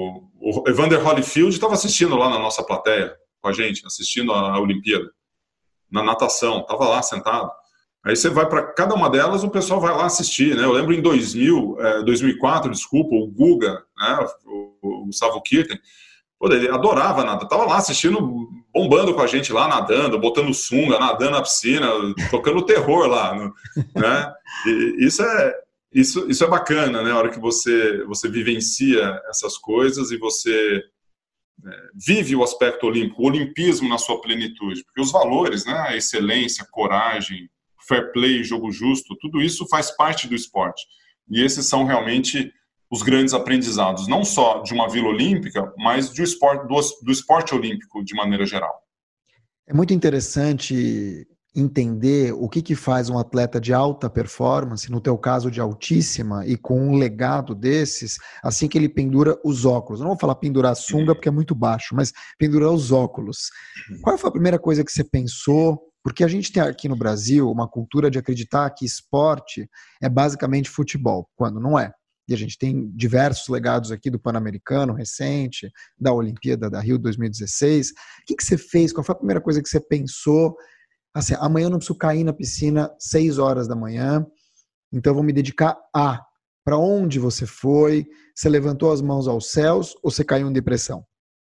o Evander Holyfield estava assistindo lá na nossa plateia com a gente, assistindo a Olimpíada, na natação, estava lá sentado. Aí você vai para cada uma delas, o pessoal vai lá assistir, né? Eu lembro em 2004, desculpa, o Guga, né? O Gustavo Kirten, pô, ele adorava nadar, estava lá assistindo, bombando com a gente lá, nadando, botando sunga, nadando na piscina, tocando terror lá, né? E isso é bacana, né? A hora que você vivencia essas coisas e você vive o aspecto olímpico, o olimpismo na sua plenitude, porque os valores, né? A excelência, coragem, fair play, jogo justo, tudo isso faz parte do esporte. E esses são realmente os grandes aprendizados, não só de uma Vila Olímpica, mas do esporte olímpico de maneira geral. É muito interessante entender o que faz um atleta de alta performance, no teu caso de altíssima, e com um legado desses, assim que ele pendura os óculos. Não vou falar pendurar a sunga porque é muito baixo, mas pendurar os óculos. Qual foi a primeira coisa que você pensou? Porque a gente tem aqui no Brasil uma cultura de acreditar que esporte é basicamente futebol, quando não é. E a gente tem diversos legados aqui do Pan-Americano recente, da Olimpíada da Rio 2016. O que você fez? Qual foi a primeira coisa que você pensou? Assim, amanhã eu não preciso cair na piscina 6 horas da manhã, então eu vou me dedicar a... Para onde você foi? Você levantou as mãos aos céus ou você caiu em depressão?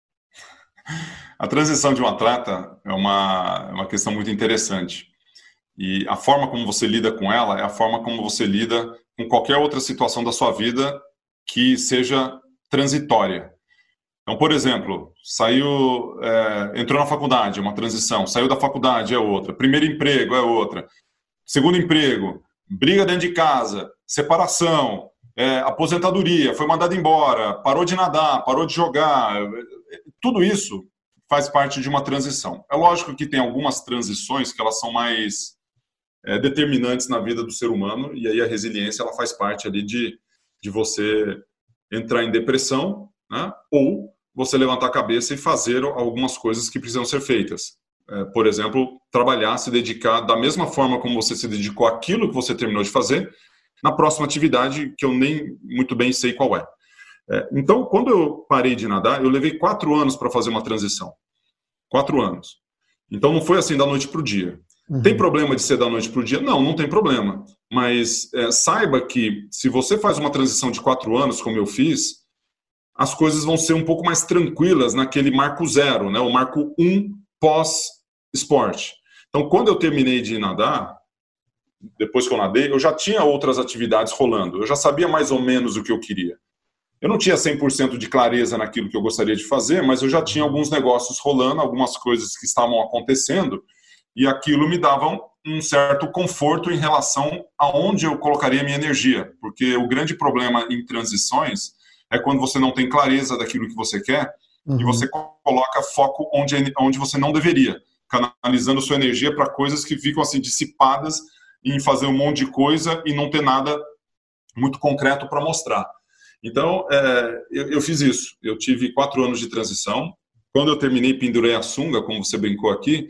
A transição de um atleta é uma questão muito interessante. E a forma como você lida com ela é a forma como você lida com qualquer outra situação da sua vida que seja transitória. Então, por exemplo, entrou na faculdade, é uma transição. Saiu da faculdade, é outra. Primeiro emprego, é outra. Segundo emprego, briga dentro de casa, separação, aposentadoria, foi mandado embora, parou de nadar, parou de jogar. Tudo isso faz parte de uma transição. É lógico que tem algumas transições que elas são mais determinantes na vida do ser humano, e aí a resiliência ela faz parte ali de você entrar em depressão, né? Ou você levantar a cabeça e fazer algumas coisas que precisam ser feitas. Por exemplo, trabalhar, se dedicar da mesma forma como você se dedicou àquilo que você terminou de fazer, na próxima atividade que eu nem muito bem sei qual é. Então, quando eu parei de nadar, eu levei 4 anos para fazer uma transição. 4 anos. Então, não foi assim da noite para o dia. Uhum. Tem problema de ser da noite para o dia? Não, não tem problema. Mas saiba que se você faz uma transição de 4 anos, como eu fiz, as coisas vão ser um pouco mais tranquilas naquele marco 0, né? O marco 1 pós-esporte. Então, quando eu terminei de nadar, depois que eu nadei, eu já tinha outras atividades rolando. Eu já sabia mais ou menos o que eu queria. Eu não tinha 100% de clareza naquilo que eu gostaria de fazer, mas eu já tinha alguns negócios rolando, algumas coisas que estavam acontecendo, e aquilo me dava um certo conforto em relação a onde eu colocaria minha energia. Porque o grande problema em transições é quando você não tem clareza daquilo que você quer, e você coloca foco onde você não deveria, canalizando sua energia para coisas que ficam assim dissipadas em fazer um monte de coisa e não ter nada muito concreto para mostrar. Então, eu fiz isso. Eu tive 4 anos de transição. Quando eu terminei, pendurei a sunga, como você brincou aqui,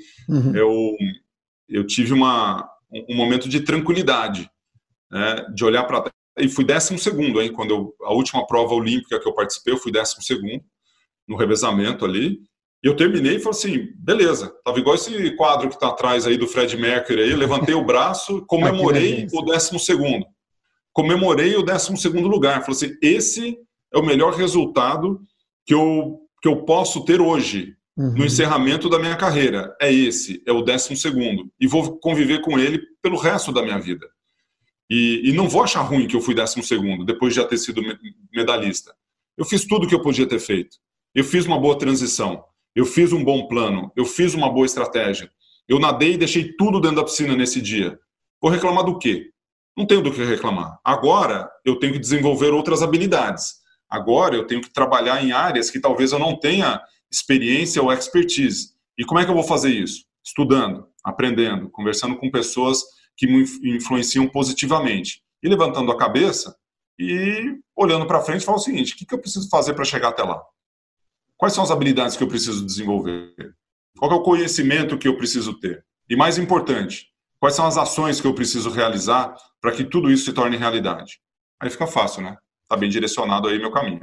eu tive um momento de tranquilidade, né, de olhar para trás. E fui 12º, hein? A última prova olímpica que eu participei, eu fui 12º, no revezamento ali. E eu terminei e falei assim, beleza. Estava igual esse quadro que está atrás aí do Fred Mercury aí. Levantei o braço, comemorei o 12º. Comemorei o 12º lugar. Falei assim, esse é o melhor resultado que eu posso ter hoje, no encerramento da minha carreira. É esse, é o 12º. E vou conviver com ele pelo resto da minha vida. E não vou achar ruim que eu fui 12º, depois de já ter sido medalhista. Eu fiz tudo o que eu podia ter feito. Eu fiz uma boa transição. Eu fiz um bom plano. Eu fiz uma boa estratégia. Eu nadei e deixei tudo dentro da piscina nesse dia. Vou reclamar do quê? Não tenho do que reclamar. Agora, eu tenho que desenvolver outras habilidades. Agora, eu tenho que trabalhar em áreas que talvez eu não tenha experiência ou expertise. E como é que eu vou fazer isso? Estudando, aprendendo, conversando com pessoas que me influenciam positivamente. E levantando a cabeça e olhando para frente, falo o seguinte, o que eu preciso fazer para chegar até lá? Quais são as habilidades que eu preciso desenvolver? Qual é o conhecimento que eu preciso ter? E mais importante, quais são as ações que eu preciso realizar para que tudo isso se torne realidade? Aí fica fácil, né? Está bem direcionado aí meu caminho.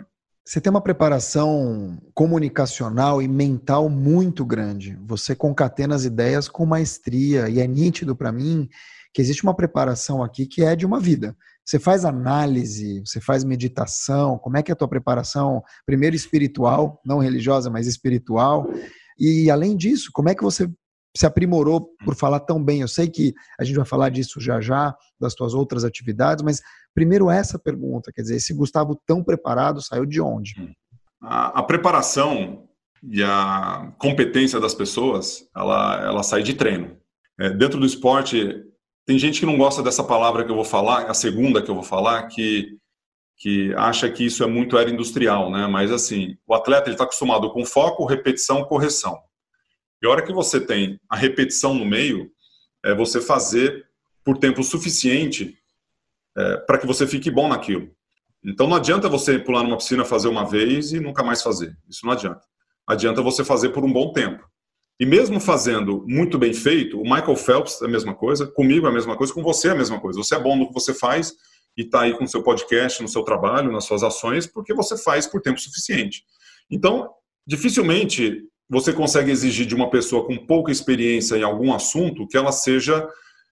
Você tem uma preparação comunicacional e mental muito grande. Você concatena as ideias com maestria e é nítido para mim que existe uma preparação aqui que é de uma vida. Você faz análise, você faz meditação, como é que é a tua preparação, primeiro espiritual, não religiosa, mas espiritual? E além disso, como é que você se aprimorou por falar tão bem? Eu sei que a gente vai falar disso já já, das tuas outras atividades, mas primeiro essa pergunta, quer dizer, esse Gustavo tão preparado saiu de onde? A preparação e a competência das pessoas, ela sai de treino. Dentro do esporte, tem gente que não gosta dessa palavra que eu vou falar, a segunda que eu vou falar, que acha que isso é muito era industrial, né? Mas assim, o atleta está acostumado com foco, repetição, correção. E a hora que você tem a repetição no meio, é você fazer por tempo suficiente para que você fique bom naquilo. Então não adianta você pular numa piscina, fazer uma vez e nunca mais fazer. Isso não adianta. Adianta você fazer por um bom tempo. E mesmo fazendo muito bem feito, o Michael Phelps é a mesma coisa, comigo é a mesma coisa, com você é a mesma coisa. Você é bom no que você faz e está aí com o seu podcast, no seu trabalho, nas suas ações, porque você faz por tempo suficiente. Então, dificilmente você consegue exigir de uma pessoa com pouca experiência em algum assunto que ela seja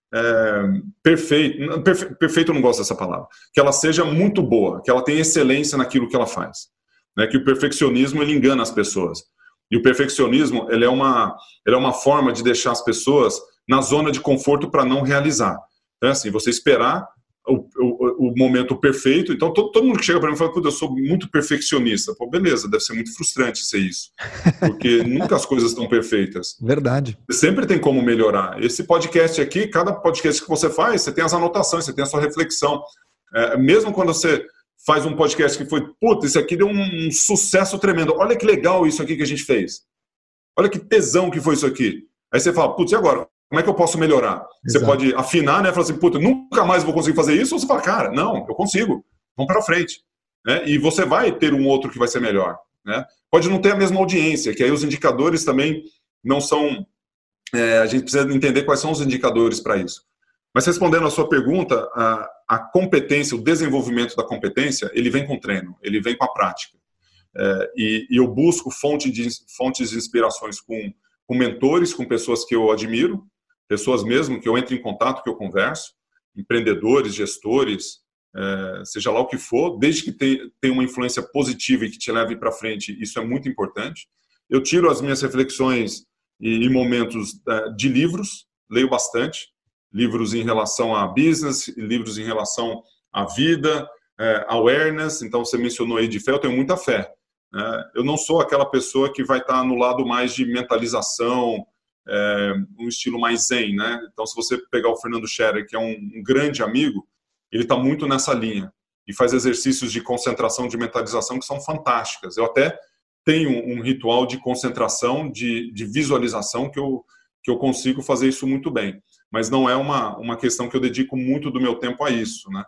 perfeito. Perfeito eu não gosto dessa palavra. Que ela seja muito boa, que ela tenha excelência naquilo que ela faz. Né? Que o perfeccionismo ele engana as pessoas. E o perfeccionismo ele é uma forma de deixar as pessoas na zona de conforto para não realizar. Então, assim, você esperar o momento perfeito. Então, todo mundo que chega para mim fala que eu sou muito perfeccionista. Pô, beleza, deve ser muito frustrante ser isso. Porque nunca as coisas estão perfeitas. Verdade. Sempre tem como melhorar. Esse podcast aqui, cada podcast que você faz, você tem as anotações, você tem a sua reflexão. Mesmo quando você faz um podcast que foi, puta, isso aqui deu um sucesso tremendo. Olha que legal isso aqui que a gente fez. Olha que tesão que foi isso aqui. Aí você fala, putz, e agora? Como é que eu posso melhorar? Exato. Você pode afinar, né? Falar assim, puta, nunca mais vou conseguir fazer isso. Ou você fala, cara, não, eu consigo. Vamos para frente. Né? E você vai ter um outro que vai ser melhor. Né? Pode não ter a mesma audiência, que aí os indicadores também não são... a gente precisa entender quais são os indicadores para isso. Mas respondendo a sua pergunta, a competência, o desenvolvimento da competência, ele vem com treino, ele vem com a prática. E eu busco fontes de inspirações com mentores, com pessoas que eu admiro, pessoas mesmo que eu entro em contato, que eu converso, empreendedores, gestores, seja lá o que for, desde que tenha uma influência positiva e que te leve para frente, isso é muito importante. Eu tiro as minhas reflexões e momentos de livros, leio bastante, livros em relação a business, livros em relação à vida, awareness, então você mencionou aí de fé, eu tenho muita fé. Eu não sou aquela pessoa que vai estar no lado mais de mentalização, um estilo mais zen, né? Então, se você pegar o Fernando Scherer, que é um grande amigo, ele está muito nessa linha e faz exercícios de concentração, de mentalização que são fantásticas. Eu até tenho um ritual de concentração, de visualização que eu consigo fazer isso muito bem. Mas não é uma questão que eu dedico muito do meu tempo a isso, né?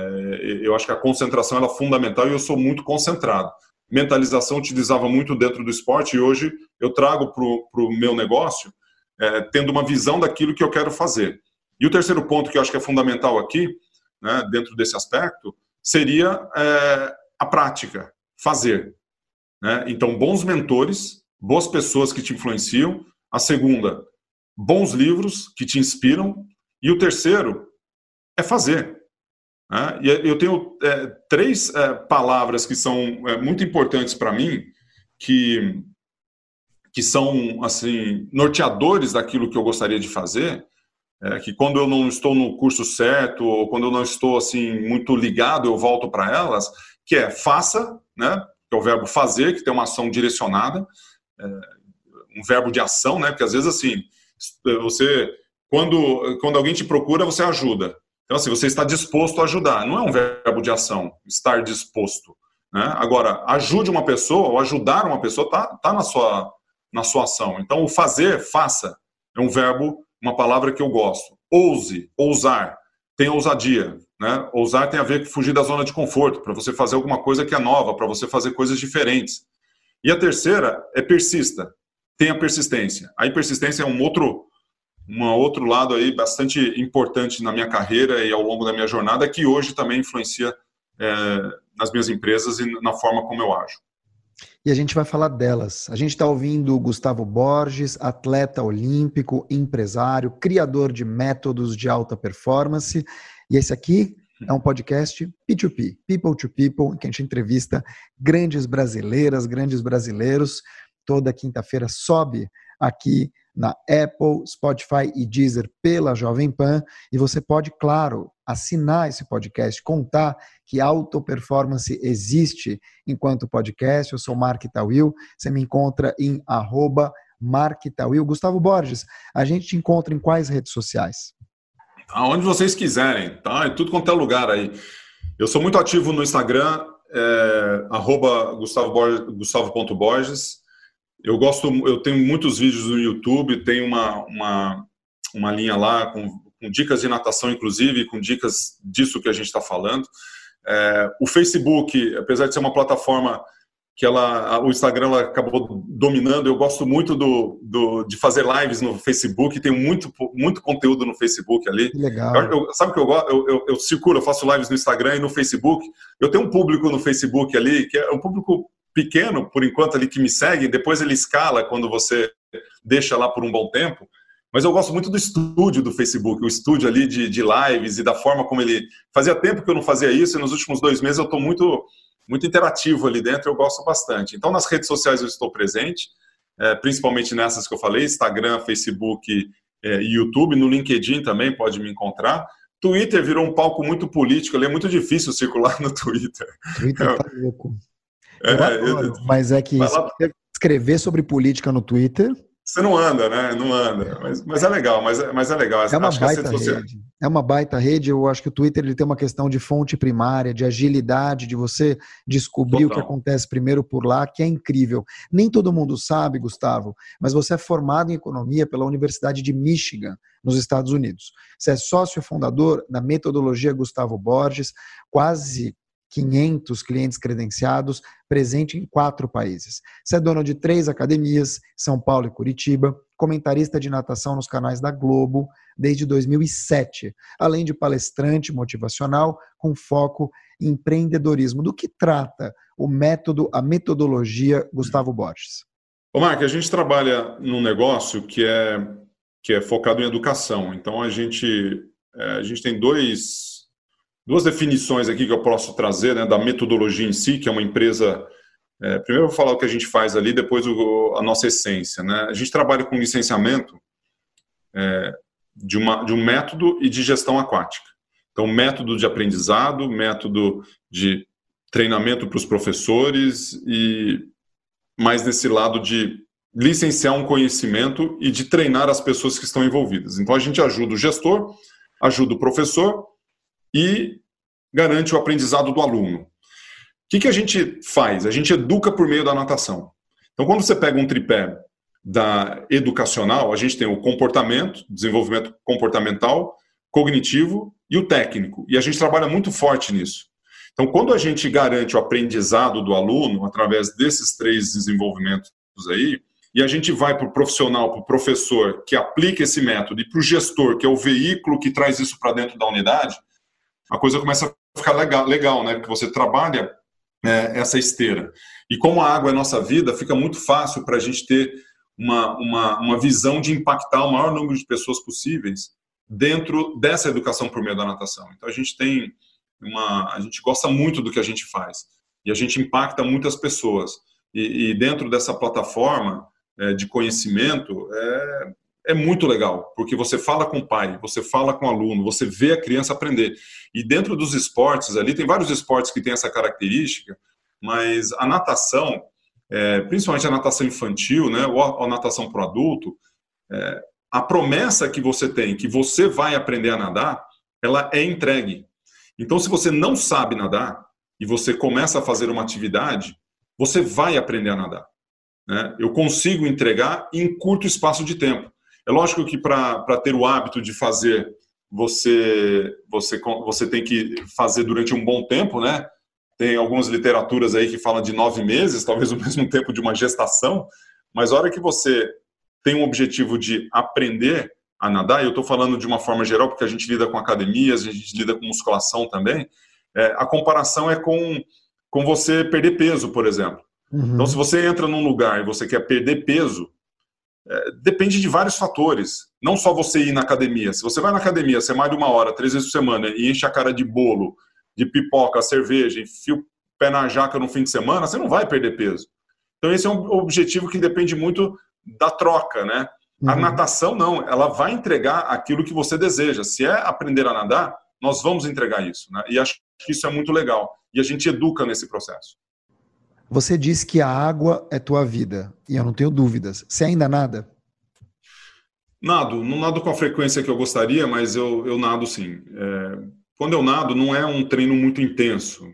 Eu acho que a concentração ela é fundamental e eu sou muito concentrado. Mentalização utilizava muito dentro do esporte e hoje eu trago para o meu negócio tendo uma visão daquilo que eu quero fazer. E o terceiro ponto que eu acho que é fundamental aqui, né, dentro desse aspecto, seria a prática, fazer. Né? Então, bons mentores, boas pessoas que te influenciam. A segunda, bons livros que te inspiram. E o terceiro é fazer. E eu tenho três palavras que são muito importantes para mim, que são assim norteadores daquilo que eu gostaria de fazer, que quando eu não estou no curso certo, ou quando eu não estou assim muito ligado, eu volto para elas, que é faça, né, que é o verbo fazer, que tem uma ação direcionada, um verbo de ação, né, porque às vezes assim, você, quando alguém te procura, você ajuda. Então, assim, você está disposto a ajudar. Não é um verbo de ação, estar disposto. Né? Agora, ajude uma pessoa ou ajudar uma pessoa está na sua ação. Então, o fazer, faça, é um verbo, uma palavra que eu gosto. Ouse, ousar, tem ousadia. Né? Ousar tem a ver com fugir da zona de conforto, para você fazer alguma coisa que é nova, para você fazer coisas diferentes. E a terceira é persista, tenha persistência. A persistência é um outro lado aí bastante importante na minha carreira e ao longo da minha jornada, que hoje também influencia nas minhas empresas e na forma como eu ajo. E a gente vai falar delas. A gente está ouvindo o Gustavo Borges, atleta olímpico, empresário, criador de métodos de alta performance. E esse aqui é um podcast P2P, People to People, em que a gente entrevista grandes brasileiras, grandes brasileiros. Toda quinta-feira sobe aqui na Apple, Spotify e Deezer pela Jovem Pan. E você pode, claro, assinar esse podcast, contar que Auto Performance existe enquanto podcast. Eu sou Mark Tawil, você me encontra em @MarkTawil. Gustavo Borges, a gente te encontra em quais redes sociais? Aonde vocês quiserem, tá? Em tudo quanto é lugar aí. Eu sou muito ativo no Instagram, @Gustavo.Borges. Eu tenho muitos vídeos no YouTube, tenho uma linha lá com dicas de natação, inclusive, com dicas disso que a gente está falando. O Facebook, apesar de ser uma plataforma que o Instagram ela acabou dominando, eu gosto muito de fazer lives no Facebook, tenho muito conteúdo no Facebook ali. Legal. Sabe o que eu gosto? Eu circulo, eu faço lives no Instagram e no Facebook. Eu tenho um público no Facebook ali, que é um público pequeno, por enquanto, ali que me segue, depois ele escala quando você deixa lá por um bom tempo, mas eu gosto muito do estúdio do Facebook, o estúdio ali de lives e da forma como ele... Fazia tempo que eu não fazia isso e nos últimos 2 meses eu estou muito interativo ali dentro, eu gosto bastante. Então, nas redes sociais eu estou presente, principalmente nessas que eu falei, Instagram, Facebook e YouTube, no LinkedIn também pode me encontrar. Twitter virou um palco muito político, ali é muito difícil circular no Twitter. Twitter tá louco. Mas é que escrever sobre política no Twitter... Você não anda, né? Não anda. Mas é legal, mas é legal. É uma baita rede. É uma baita rede. Eu acho que o Twitter ele tem uma questão de fonte primária, de agilidade, de você descobrir o que acontece primeiro por lá, que é incrível. Nem todo mundo sabe, Gustavo, mas você é formado em economia pela Universidade de Michigan, nos Estados Unidos. Você é sócio fundador da metodologia Gustavo Borges, quase 500 clientes credenciados, presente em 4 países. Você é dono de 3 academias, São Paulo e Curitiba, comentarista de natação nos canais da Globo desde 2007, além de palestrante motivacional com foco em empreendedorismo. Do que trata a metodologia Gustavo Borges? Ô, Mark, a gente trabalha num negócio que é focado em educação. Então, a gente tem duas definições aqui que eu posso trazer, né, da metodologia em si, que é uma empresa... primeiro eu vou falar o que a gente faz ali, depois a nossa essência. Né? A gente trabalha com licenciamento de um método e de gestão aquática. Então, método de aprendizado, método de treinamento para os professores e mais nesse lado de licenciar um conhecimento e de treinar as pessoas que estão envolvidas. Então, a gente ajuda o gestor, ajuda o professor e garante o aprendizado do aluno. O que a gente faz? A gente educa por meio da natação. Então, quando você pega um tripé da educacional, a gente tem o comportamento, desenvolvimento comportamental, cognitivo e o técnico. E a gente trabalha muito forte nisso. Então, quando a gente garante o aprendizado do aluno, através desses 3 desenvolvimentos aí, e a gente vai para o profissional, para o professor, que aplica esse método, e para o gestor, que é o veículo que traz isso para dentro da unidade, a coisa começa a ficar legal, né? Porque você trabalha essa esteira. E como a água é nossa vida, fica muito fácil para a gente ter uma visão de impactar o maior número de pessoas possíveis dentro dessa educação por meio da natação. Então, a gente gosta muito do que a gente faz. E a gente impacta muitas pessoas. E dentro dessa plataforma de conhecimento, é muito legal, porque você fala com o pai, você fala com o aluno, você vê a criança aprender. E dentro dos esportes ali, tem vários esportes que têm essa característica, mas a natação, principalmente a natação infantil, né, ou a natação para o adulto, a promessa que você tem, que você vai aprender a nadar, ela é entregue. Então, se você não sabe nadar e você começa a fazer uma atividade, você vai aprender a nadar. Né? Eu consigo entregar em curto espaço de tempo. É lógico que para ter o hábito de fazer, você tem que fazer durante um bom tempo, né? Tem algumas literaturas aí que falam de 9 meses, talvez o mesmo tempo de uma gestação, mas a hora que você tem um objetivo de aprender a nadar, e eu estou falando de uma forma geral, porque a gente lida com academias, a gente lida com musculação também, a comparação é com com você perder peso, por exemplo. Então, se você entra num lugar e você quer perder peso, depende de vários fatores. Não só você ir na academia. Se você vai na academia, você malha 1 hora, 3 vezes por semana, e enche a cara de bolo, de pipoca, cerveja, enfia o pé na jaca no fim de semana, você não vai perder peso. Então, esse é um objetivo que depende muito da troca, né? A natação, não. Ela vai entregar aquilo que você deseja. Se é aprender a nadar, nós vamos entregar isso, né? E acho que isso é muito legal. E a gente educa nesse processo. Você disse que a água é tua vida, e eu não tenho dúvidas. Você ainda nada? Nado. Não nado com a frequência que eu gostaria, mas eu nado sim. Quando eu nado, não é um treino muito intenso.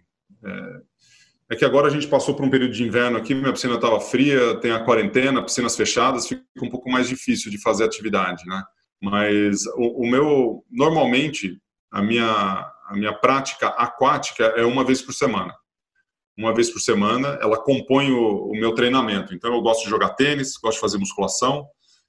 É que agora a gente passou por um período de inverno aqui, minha piscina estava fria, tem a quarentena, piscinas fechadas, fica um pouco mais difícil de fazer atividade, né? Mas normalmente, a minha prática aquática é 1 vez por semana. 1 vez por semana, ela compõe o meu treinamento. Então, eu gosto de jogar tênis, gosto de fazer musculação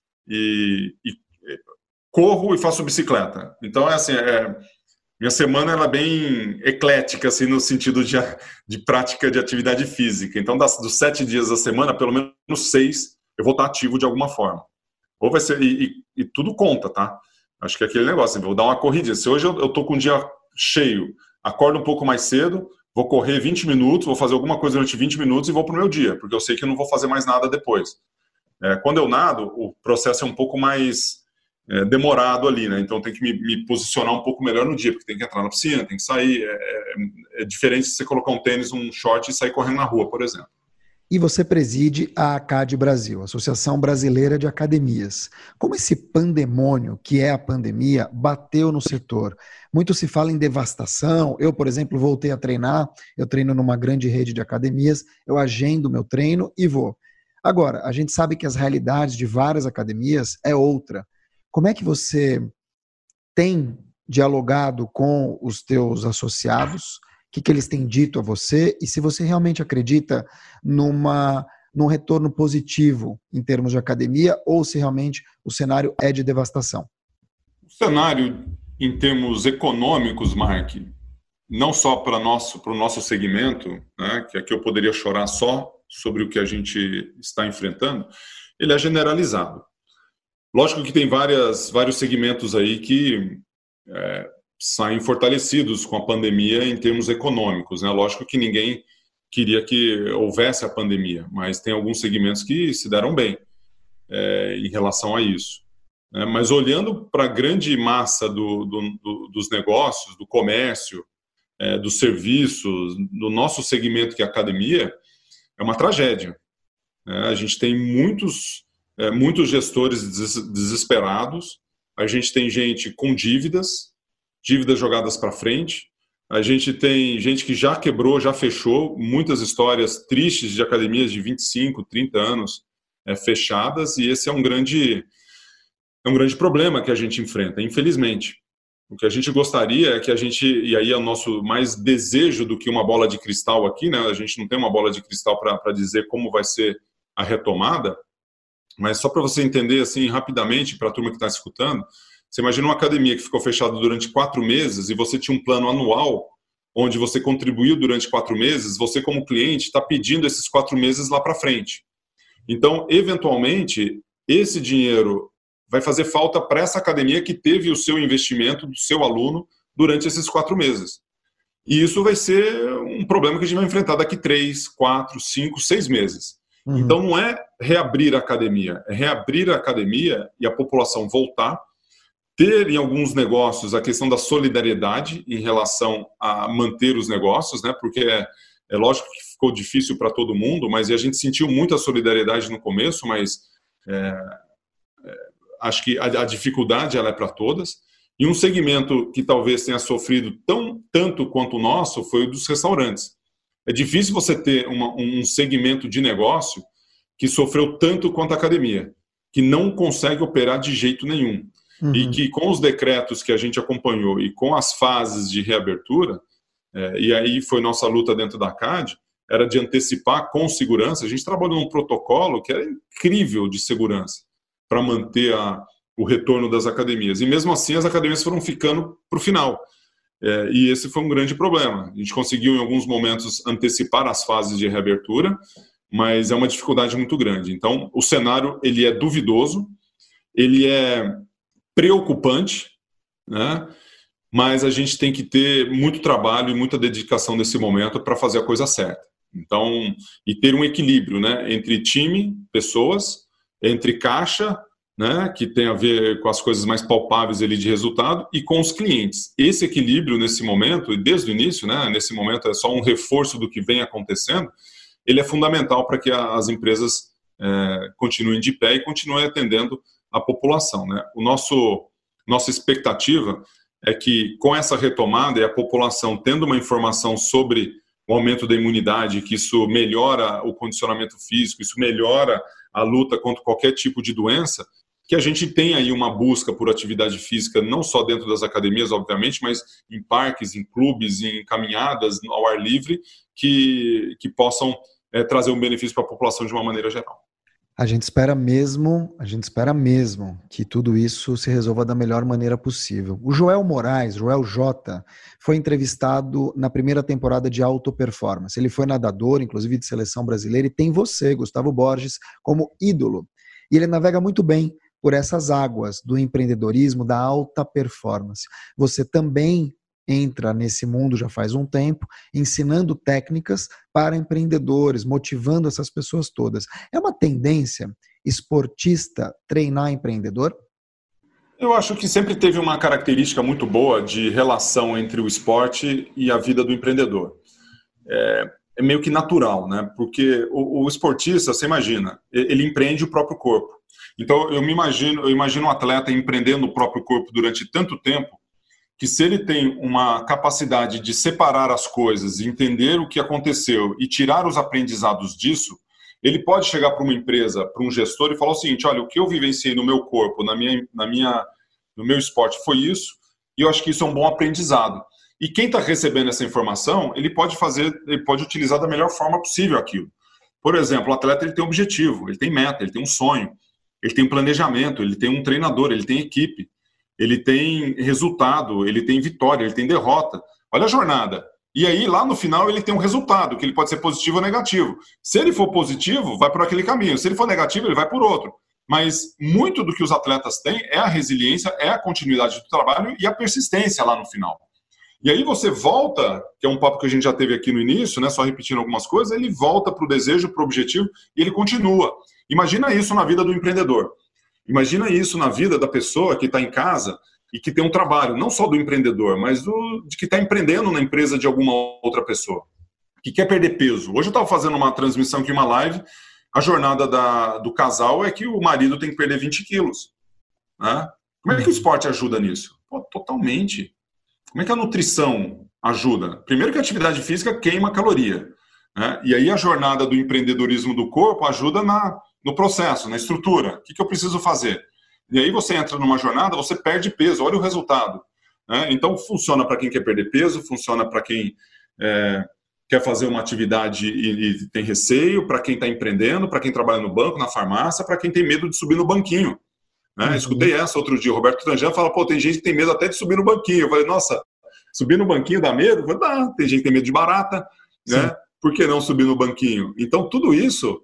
e corro e faço bicicleta. Então, minha semana ela é bem eclética, assim, no sentido de prática de atividade física. Então, dos 7 dias da semana, pelo menos 6, eu vou estar ativo de alguma forma. Ou vai ser, e tudo conta, tá? Acho que é aquele negócio, eu vou dar uma corridinha. Se hoje eu tô com um dia cheio, acordo um pouco mais cedo, vou correr 20 minutos, vou fazer alguma coisa durante 20 minutos e vou pro meu dia, porque eu sei que eu não vou fazer mais nada depois. Quando eu nado, o processo é um pouco mais demorado ali, né? Então tem que me posicionar um pouco melhor no dia, porque tem que entrar na piscina, tem que sair. É diferente se você colocar um tênis, um short e sair correndo na rua, por exemplo. E você preside a ACAD Brasil, Associação Brasileira de Academias. Como esse pandemônio, que é a pandemia, bateu no setor? Muito se fala em devastação. Eu, por exemplo, voltei a treinar. Eu treino numa grande rede de academias. Eu agendo meu treino e vou. Agora, a gente sabe que as realidades de várias academias é outra. Como é que você tem dialogado com os teus associados? O que eles têm dito a você e se você realmente acredita num retorno positivo em termos de academia ou se realmente o cenário é de devastação. O cenário em termos econômicos, Mark, não só para o nosso segmento, né, que aqui eu poderia chorar só sobre o que a gente está enfrentando, ele é generalizado. Lógico que tem vários segmentos aí que saem fortalecidos com a pandemia em termos econômicos, né? Lógico que ninguém queria que houvesse a pandemia, mas tem alguns segmentos que se deram bem em relação a isso. Mas olhando para a grande massa dos negócios, do comércio, dos serviços, do nosso segmento que é a academia, é uma tragédia. A gente tem muitos gestores desesperados, a gente tem gente com dívidas jogadas para frente. A gente tem gente que já quebrou, já fechou, muitas histórias tristes de academias de 25, 30 anos fechadas, e esse é um grande problema que a gente enfrenta, infelizmente. O que a gente gostaria é que e aí é o nosso mais desejo do que uma bola de cristal aqui, né? A gente não tem uma bola de cristal para dizer como vai ser a retomada, mas só para você entender assim rapidamente, para a turma que está escutando, você imagina uma academia que ficou fechada durante 4 meses e você tinha um plano anual onde você contribuiu durante 4 meses, você como cliente está pedindo esses 4 meses lá para frente. Então, eventualmente, esse dinheiro vai fazer falta para essa academia que teve o seu investimento do seu aluno durante esses 4 meses. E isso vai ser um problema que a gente vai enfrentar daqui 3, 4, 5, 6 meses. Então, não é reabrir a academia, é reabrir a academia e a população voltar, ter em alguns negócios a questão da solidariedade em relação a manter os negócios, né? Porque é lógico que ficou difícil para todo mundo, mas a gente sentiu muita solidariedade no começo, mas acho que a dificuldade ela é para todas. E um segmento que talvez tenha sofrido tanto quanto o nosso foi o dos restaurantes. É difícil você ter um segmento de negócio que sofreu tanto quanto a academia, que não consegue operar de jeito nenhum. E que com os decretos que a gente acompanhou e com as fases de reabertura, e aí foi nossa luta dentro da ACAD, era de antecipar com segurança. A gente trabalhou num protocolo que era incrível de segurança para manter o retorno das academias. E mesmo assim as academias foram ficando para o final. E esse foi um grande problema. A gente conseguiu, em alguns momentos, antecipar as fases de reabertura, mas é uma dificuldade muito grande. Então, o cenário ele é duvidoso, ele é preocupante, né? Mas a gente tem que ter muito trabalho e muita dedicação nesse momento para fazer a coisa certa. Então, e ter um equilíbrio, né, entre time, pessoas, entre caixa, né, que tem a ver com as coisas mais palpáveis ali de resultado, e com os clientes. Esse equilíbrio nesse momento, e desde o início, né, nesse momento é só um reforço do que vem acontecendo, ele é fundamental para que as empresas continuem de pé e continuem atendendo a população, né? Nossa expectativa é que, com essa retomada e a população tendo uma informação sobre o aumento da imunidade, que isso melhora o condicionamento físico, isso melhora a luta contra qualquer tipo de doença, que a gente tenha aí uma busca por atividade física, não só dentro das academias, obviamente, mas em parques, em clubes, em caminhadas ao ar livre, que possam trazer um benefício para a população de uma maneira geral. A gente espera mesmo que tudo isso se resolva da melhor maneira possível. O Joel Moraes, Joel J, foi entrevistado na primeira temporada de Alta Performance. Ele foi nadador, inclusive de seleção brasileira, e tem você, Gustavo Borges, como ídolo. E ele navega muito bem por essas águas do empreendedorismo, da alta performance. Você também entra nesse mundo já faz um tempo, ensinando técnicas para empreendedores, motivando essas pessoas todas. É uma tendência esportista treinar empreendedor? Eu acho que sempre teve uma característica muito boa de relação entre o esporte e a vida do empreendedor. É meio que natural, né? Porque o esportista, você imagina, ele empreende o próprio corpo. Então, eu imagino um atleta empreendendo o próprio corpo durante tanto tempo, que se ele tem uma capacidade de separar as coisas, entender o que aconteceu e tirar os aprendizados disso, ele pode chegar para uma empresa, para um gestor e falar o seguinte: olha, o que eu vivenciei no meu corpo, no meu esporte foi isso, e eu acho que isso é um bom aprendizado. E quem está recebendo essa informação, ele pode utilizar da melhor forma possível aquilo. Por exemplo, o atleta ele tem um objetivo, ele tem meta, ele tem um sonho, ele tem um planejamento, ele tem um treinador, ele tem equipe. Ele tem resultado, ele tem vitória, ele tem derrota. Olha a jornada. E aí, lá no final, ele tem um resultado, que ele pode ser positivo ou negativo. Se ele for positivo, vai por aquele caminho. Se ele for negativo, ele vai por outro. Mas muito do que os atletas têm é a resiliência, é a continuidade do trabalho e a persistência lá no final. E aí você volta, que é um papo que a gente já teve aqui no início, né, só repetindo algumas coisas, ele volta para o desejo, para o objetivo, e ele continua. Imagina isso na vida do empreendedor. Imagina isso na vida da pessoa que está em casa e que tem um trabalho, não só do empreendedor, mas de que está empreendendo na empresa de alguma outra pessoa, que quer perder peso. Hoje eu estava fazendo uma transmissão aqui, uma live, a jornada do casal é que o marido tem que perder 20 quilos. Né? Como é que o esporte ajuda nisso? Pô, totalmente. Como é que a nutrição ajuda? Primeiro que a atividade física queima caloria. Né? E aí a jornada do empreendedorismo do corpo ajuda no processo, na estrutura. O que eu preciso fazer? E aí você entra numa jornada, você perde peso, olha o resultado. Né? Então funciona para quem quer perder peso, funciona para quem quer fazer uma atividade e tem receio, para quem está empreendendo, para quem trabalha no banco, na farmácia, para quem tem medo de subir no banquinho. Né? Escutei essa outro dia, o Roberto Trajano fala, pô, tem gente que tem medo até de subir no banquinho. Eu falei, nossa, subir no banquinho dá medo? Eu falei, dá, tem gente que tem medo de barata, né? Por que não subir no banquinho? Então tudo isso...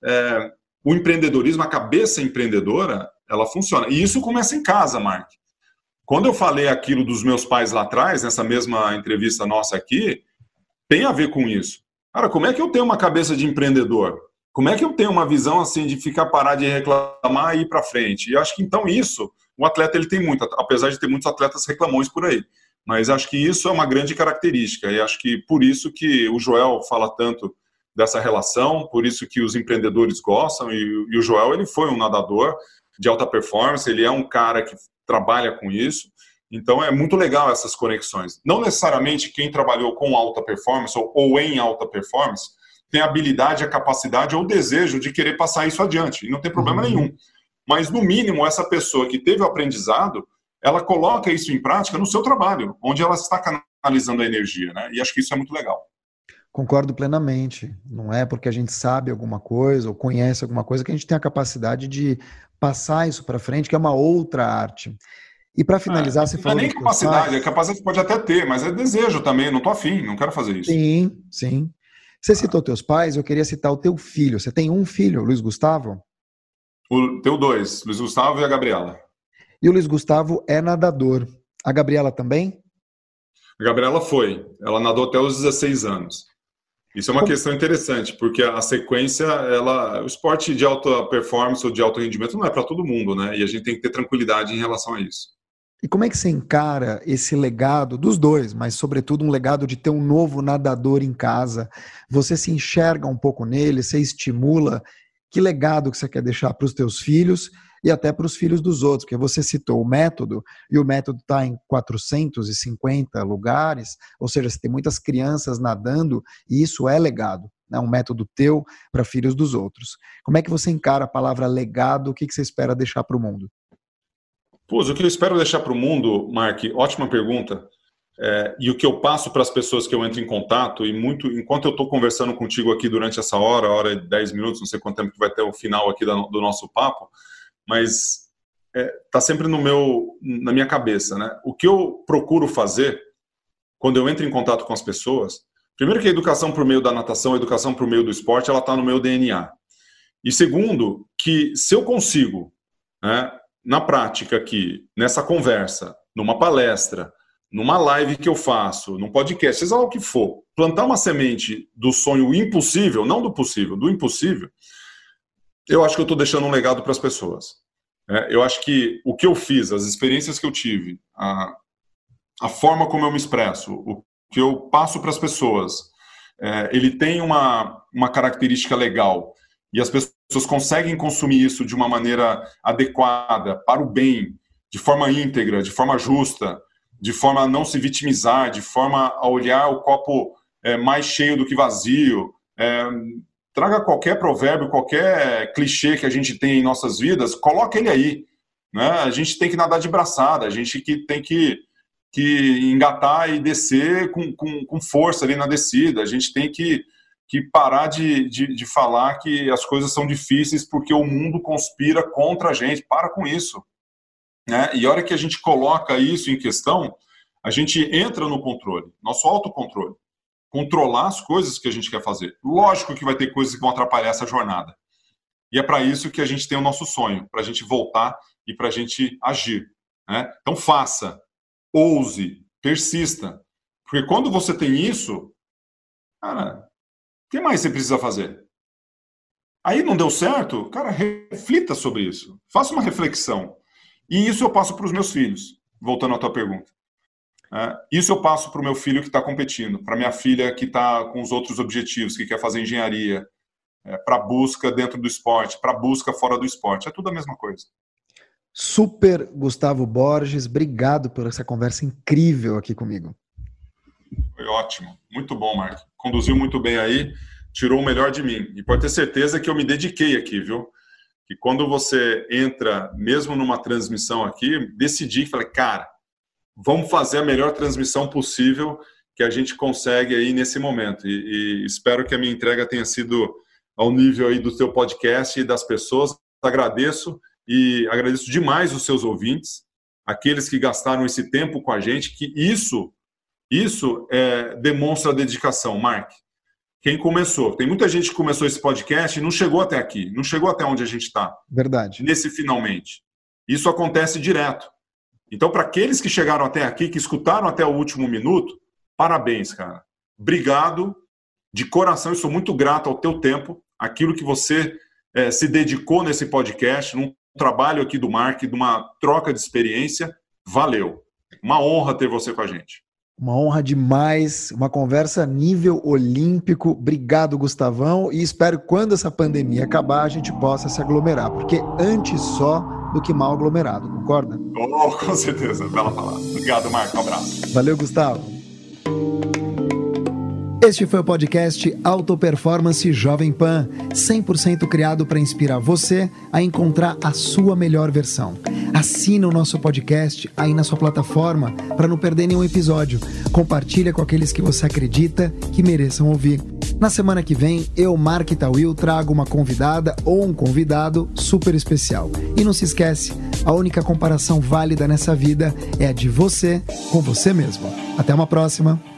o empreendedorismo, a cabeça empreendedora, ela funciona. E isso começa em casa, Mark. Quando eu falei aquilo dos meus pais lá atrás, nessa mesma entrevista nossa aqui, tem a ver com isso. Cara, como é que eu tenho uma cabeça de empreendedor? Como é que eu tenho uma visão assim de ficar parar de reclamar e ir para frente? E acho que então isso, o atleta ele tem muito, apesar de ter muitos atletas reclamões por aí. Mas acho que isso é uma grande característica. E acho que por isso que o Joel fala tanto dessa relação, por isso que os empreendedores gostam, e o Joel ele foi um nadador de alta performance, ele é um cara que trabalha com isso, então é muito legal essas conexões. Não necessariamente quem trabalhou com alta performance ou em alta performance tem a habilidade, a capacidade ou o desejo de querer passar isso adiante, e não tem problema nenhum. Mas no mínimo essa pessoa que teve o aprendizado, ela coloca isso em prática no seu trabalho, onde ela está canalizando a energia, né? E acho que isso é muito legal. Concordo plenamente. Não é porque a gente sabe alguma coisa ou conhece alguma coisa que a gente tem a capacidade de passar isso para frente, que é uma outra arte. E para finalizar, você falou... Não é nem capacidade, a capacidade pode até ter, mas é desejo também, não tô afim, não quero fazer isso. Sim. Você citou teus pais, eu queria citar o teu filho. Você tem um filho, Luiz Gustavo? Tenho dois, Luiz Gustavo e a Gabriela. E o Luiz Gustavo é nadador. A Gabriela também? A Gabriela ela nadou até os 16 anos. Isso é uma questão interessante, porque a sequência, o esporte de alta performance ou de alto rendimento não é para todo mundo, né? E a gente tem que ter tranquilidade em relação a isso. E como é que você encara esse legado dos dois, mas sobretudo um legado de ter um novo nadador em casa? Você se enxerga um pouco nele, você estimula? Que legado que você quer deixar para os teus filhos e até para os filhos dos outros? Porque você citou o método, e o método está em 450 lugares, ou seja, você tem muitas crianças nadando, e isso é legado, né? Um método teu para filhos dos outros. Como é que você encara a palavra legado? O que você espera deixar para o mundo? O que eu espero deixar para o mundo, Mark, ótima pergunta, e o que eu passo para as pessoas que eu entro em contato, e muito, enquanto eu estou conversando contigo aqui durante essa hora e 10 minutos, não sei quanto tempo que vai ter o final aqui do nosso papo, mas está sempre na minha cabeça, né? O que eu procuro fazer quando eu entro em contato com as pessoas, primeiro que a educação por meio da natação, a educação por meio do esporte, ela está no meu DNA. E segundo, que se eu consigo, né, na prática aqui, nessa conversa, numa palestra, numa live que eu faço, num podcast, seja lá o que for, plantar uma semente do sonho impossível, não do possível, do impossível, eu acho que eu estou deixando um legado para as pessoas. Eu acho que o que eu fiz, as experiências que eu tive, a forma como eu me expresso, o que eu passo para as pessoas, ele tem uma característica legal. E as pessoas conseguem consumir isso de uma maneira adequada, para o bem, de forma íntegra, de forma justa, de forma a não se vitimizar, de forma a olhar o copo mais cheio do que vazio. Traga qualquer provérbio, qualquer clichê que a gente tem em nossas vidas, coloca ele aí. Né? A gente tem que nadar de braçada, a gente tem que engatar e descer com força ali na descida, a gente tem que parar de falar que as coisas são difíceis porque o mundo conspira contra a gente. Para com isso. Né? E a hora que a gente coloca isso em questão, a gente entra no controle, nosso autocontrole. Controlar as coisas que a gente quer fazer. Lógico que vai ter coisas que vão atrapalhar essa jornada. E é para isso que a gente tem o nosso sonho, para a gente voltar e para a gente agir. Né? Então faça, ouse, persista. Porque quando você tem isso, cara... O que mais você precisa fazer? Aí não deu certo? Cara, reflita sobre isso. Faça uma reflexão. E isso eu passo para os meus filhos, voltando à tua pergunta. Isso eu passo para o meu filho que está competindo, para minha filha que está com os outros objetivos, que quer fazer engenharia, para busca dentro do esporte, para busca fora do esporte. É tudo a mesma coisa. Super Gustavo Borges, obrigado por essa conversa incrível aqui comigo. Foi ótimo. Muito bom, Mark. Conduziu muito bem aí, tirou o melhor de mim. E pode ter certeza que eu me dediquei aqui, viu? Que quando você entra, mesmo numa transmissão aqui, decidi, falei, cara, vamos fazer a melhor transmissão possível que a gente consegue aí nesse momento. E espero que a minha entrega tenha sido ao nível aí do teu podcast e das pessoas. Agradeço e agradeço demais os seus ouvintes, aqueles que gastaram esse tempo com a gente, que isso demonstra dedicação, Mark. Quem começou? Tem muita gente que começou esse podcast e não chegou até aqui, não chegou até onde a gente está. Verdade. Nesse finalmente. Isso acontece direto. Então, para aqueles que chegaram até aqui, que escutaram até o último minuto, parabéns, cara. Obrigado de coração, eu sou muito grato ao teu tempo, aquilo que você se dedicou nesse podcast, num trabalho aqui do Mark, de uma troca de experiência. Valeu. Uma honra ter você com a gente. Uma honra demais, uma conversa nível olímpico. Obrigado, Gustavão, e espero que quando essa pandemia acabar a gente possa se aglomerar, porque antes só do que mal aglomerado, concorda? Oh, com certeza, bela palavra. Obrigado, Marco, um abraço. Valeu, Gustavo. Este foi o podcast Alto Performance Jovem Pan, 100% criado para inspirar você a encontrar a sua melhor versão. Assina o nosso podcast aí na sua plataforma para não perder nenhum episódio. Compartilha com aqueles que você acredita que mereçam ouvir. Na semana que vem, eu, Mark Tawil, trago uma convidada ou um convidado super especial. E não se esquece, a única comparação válida nessa vida é a de você com você mesmo. Até uma próxima!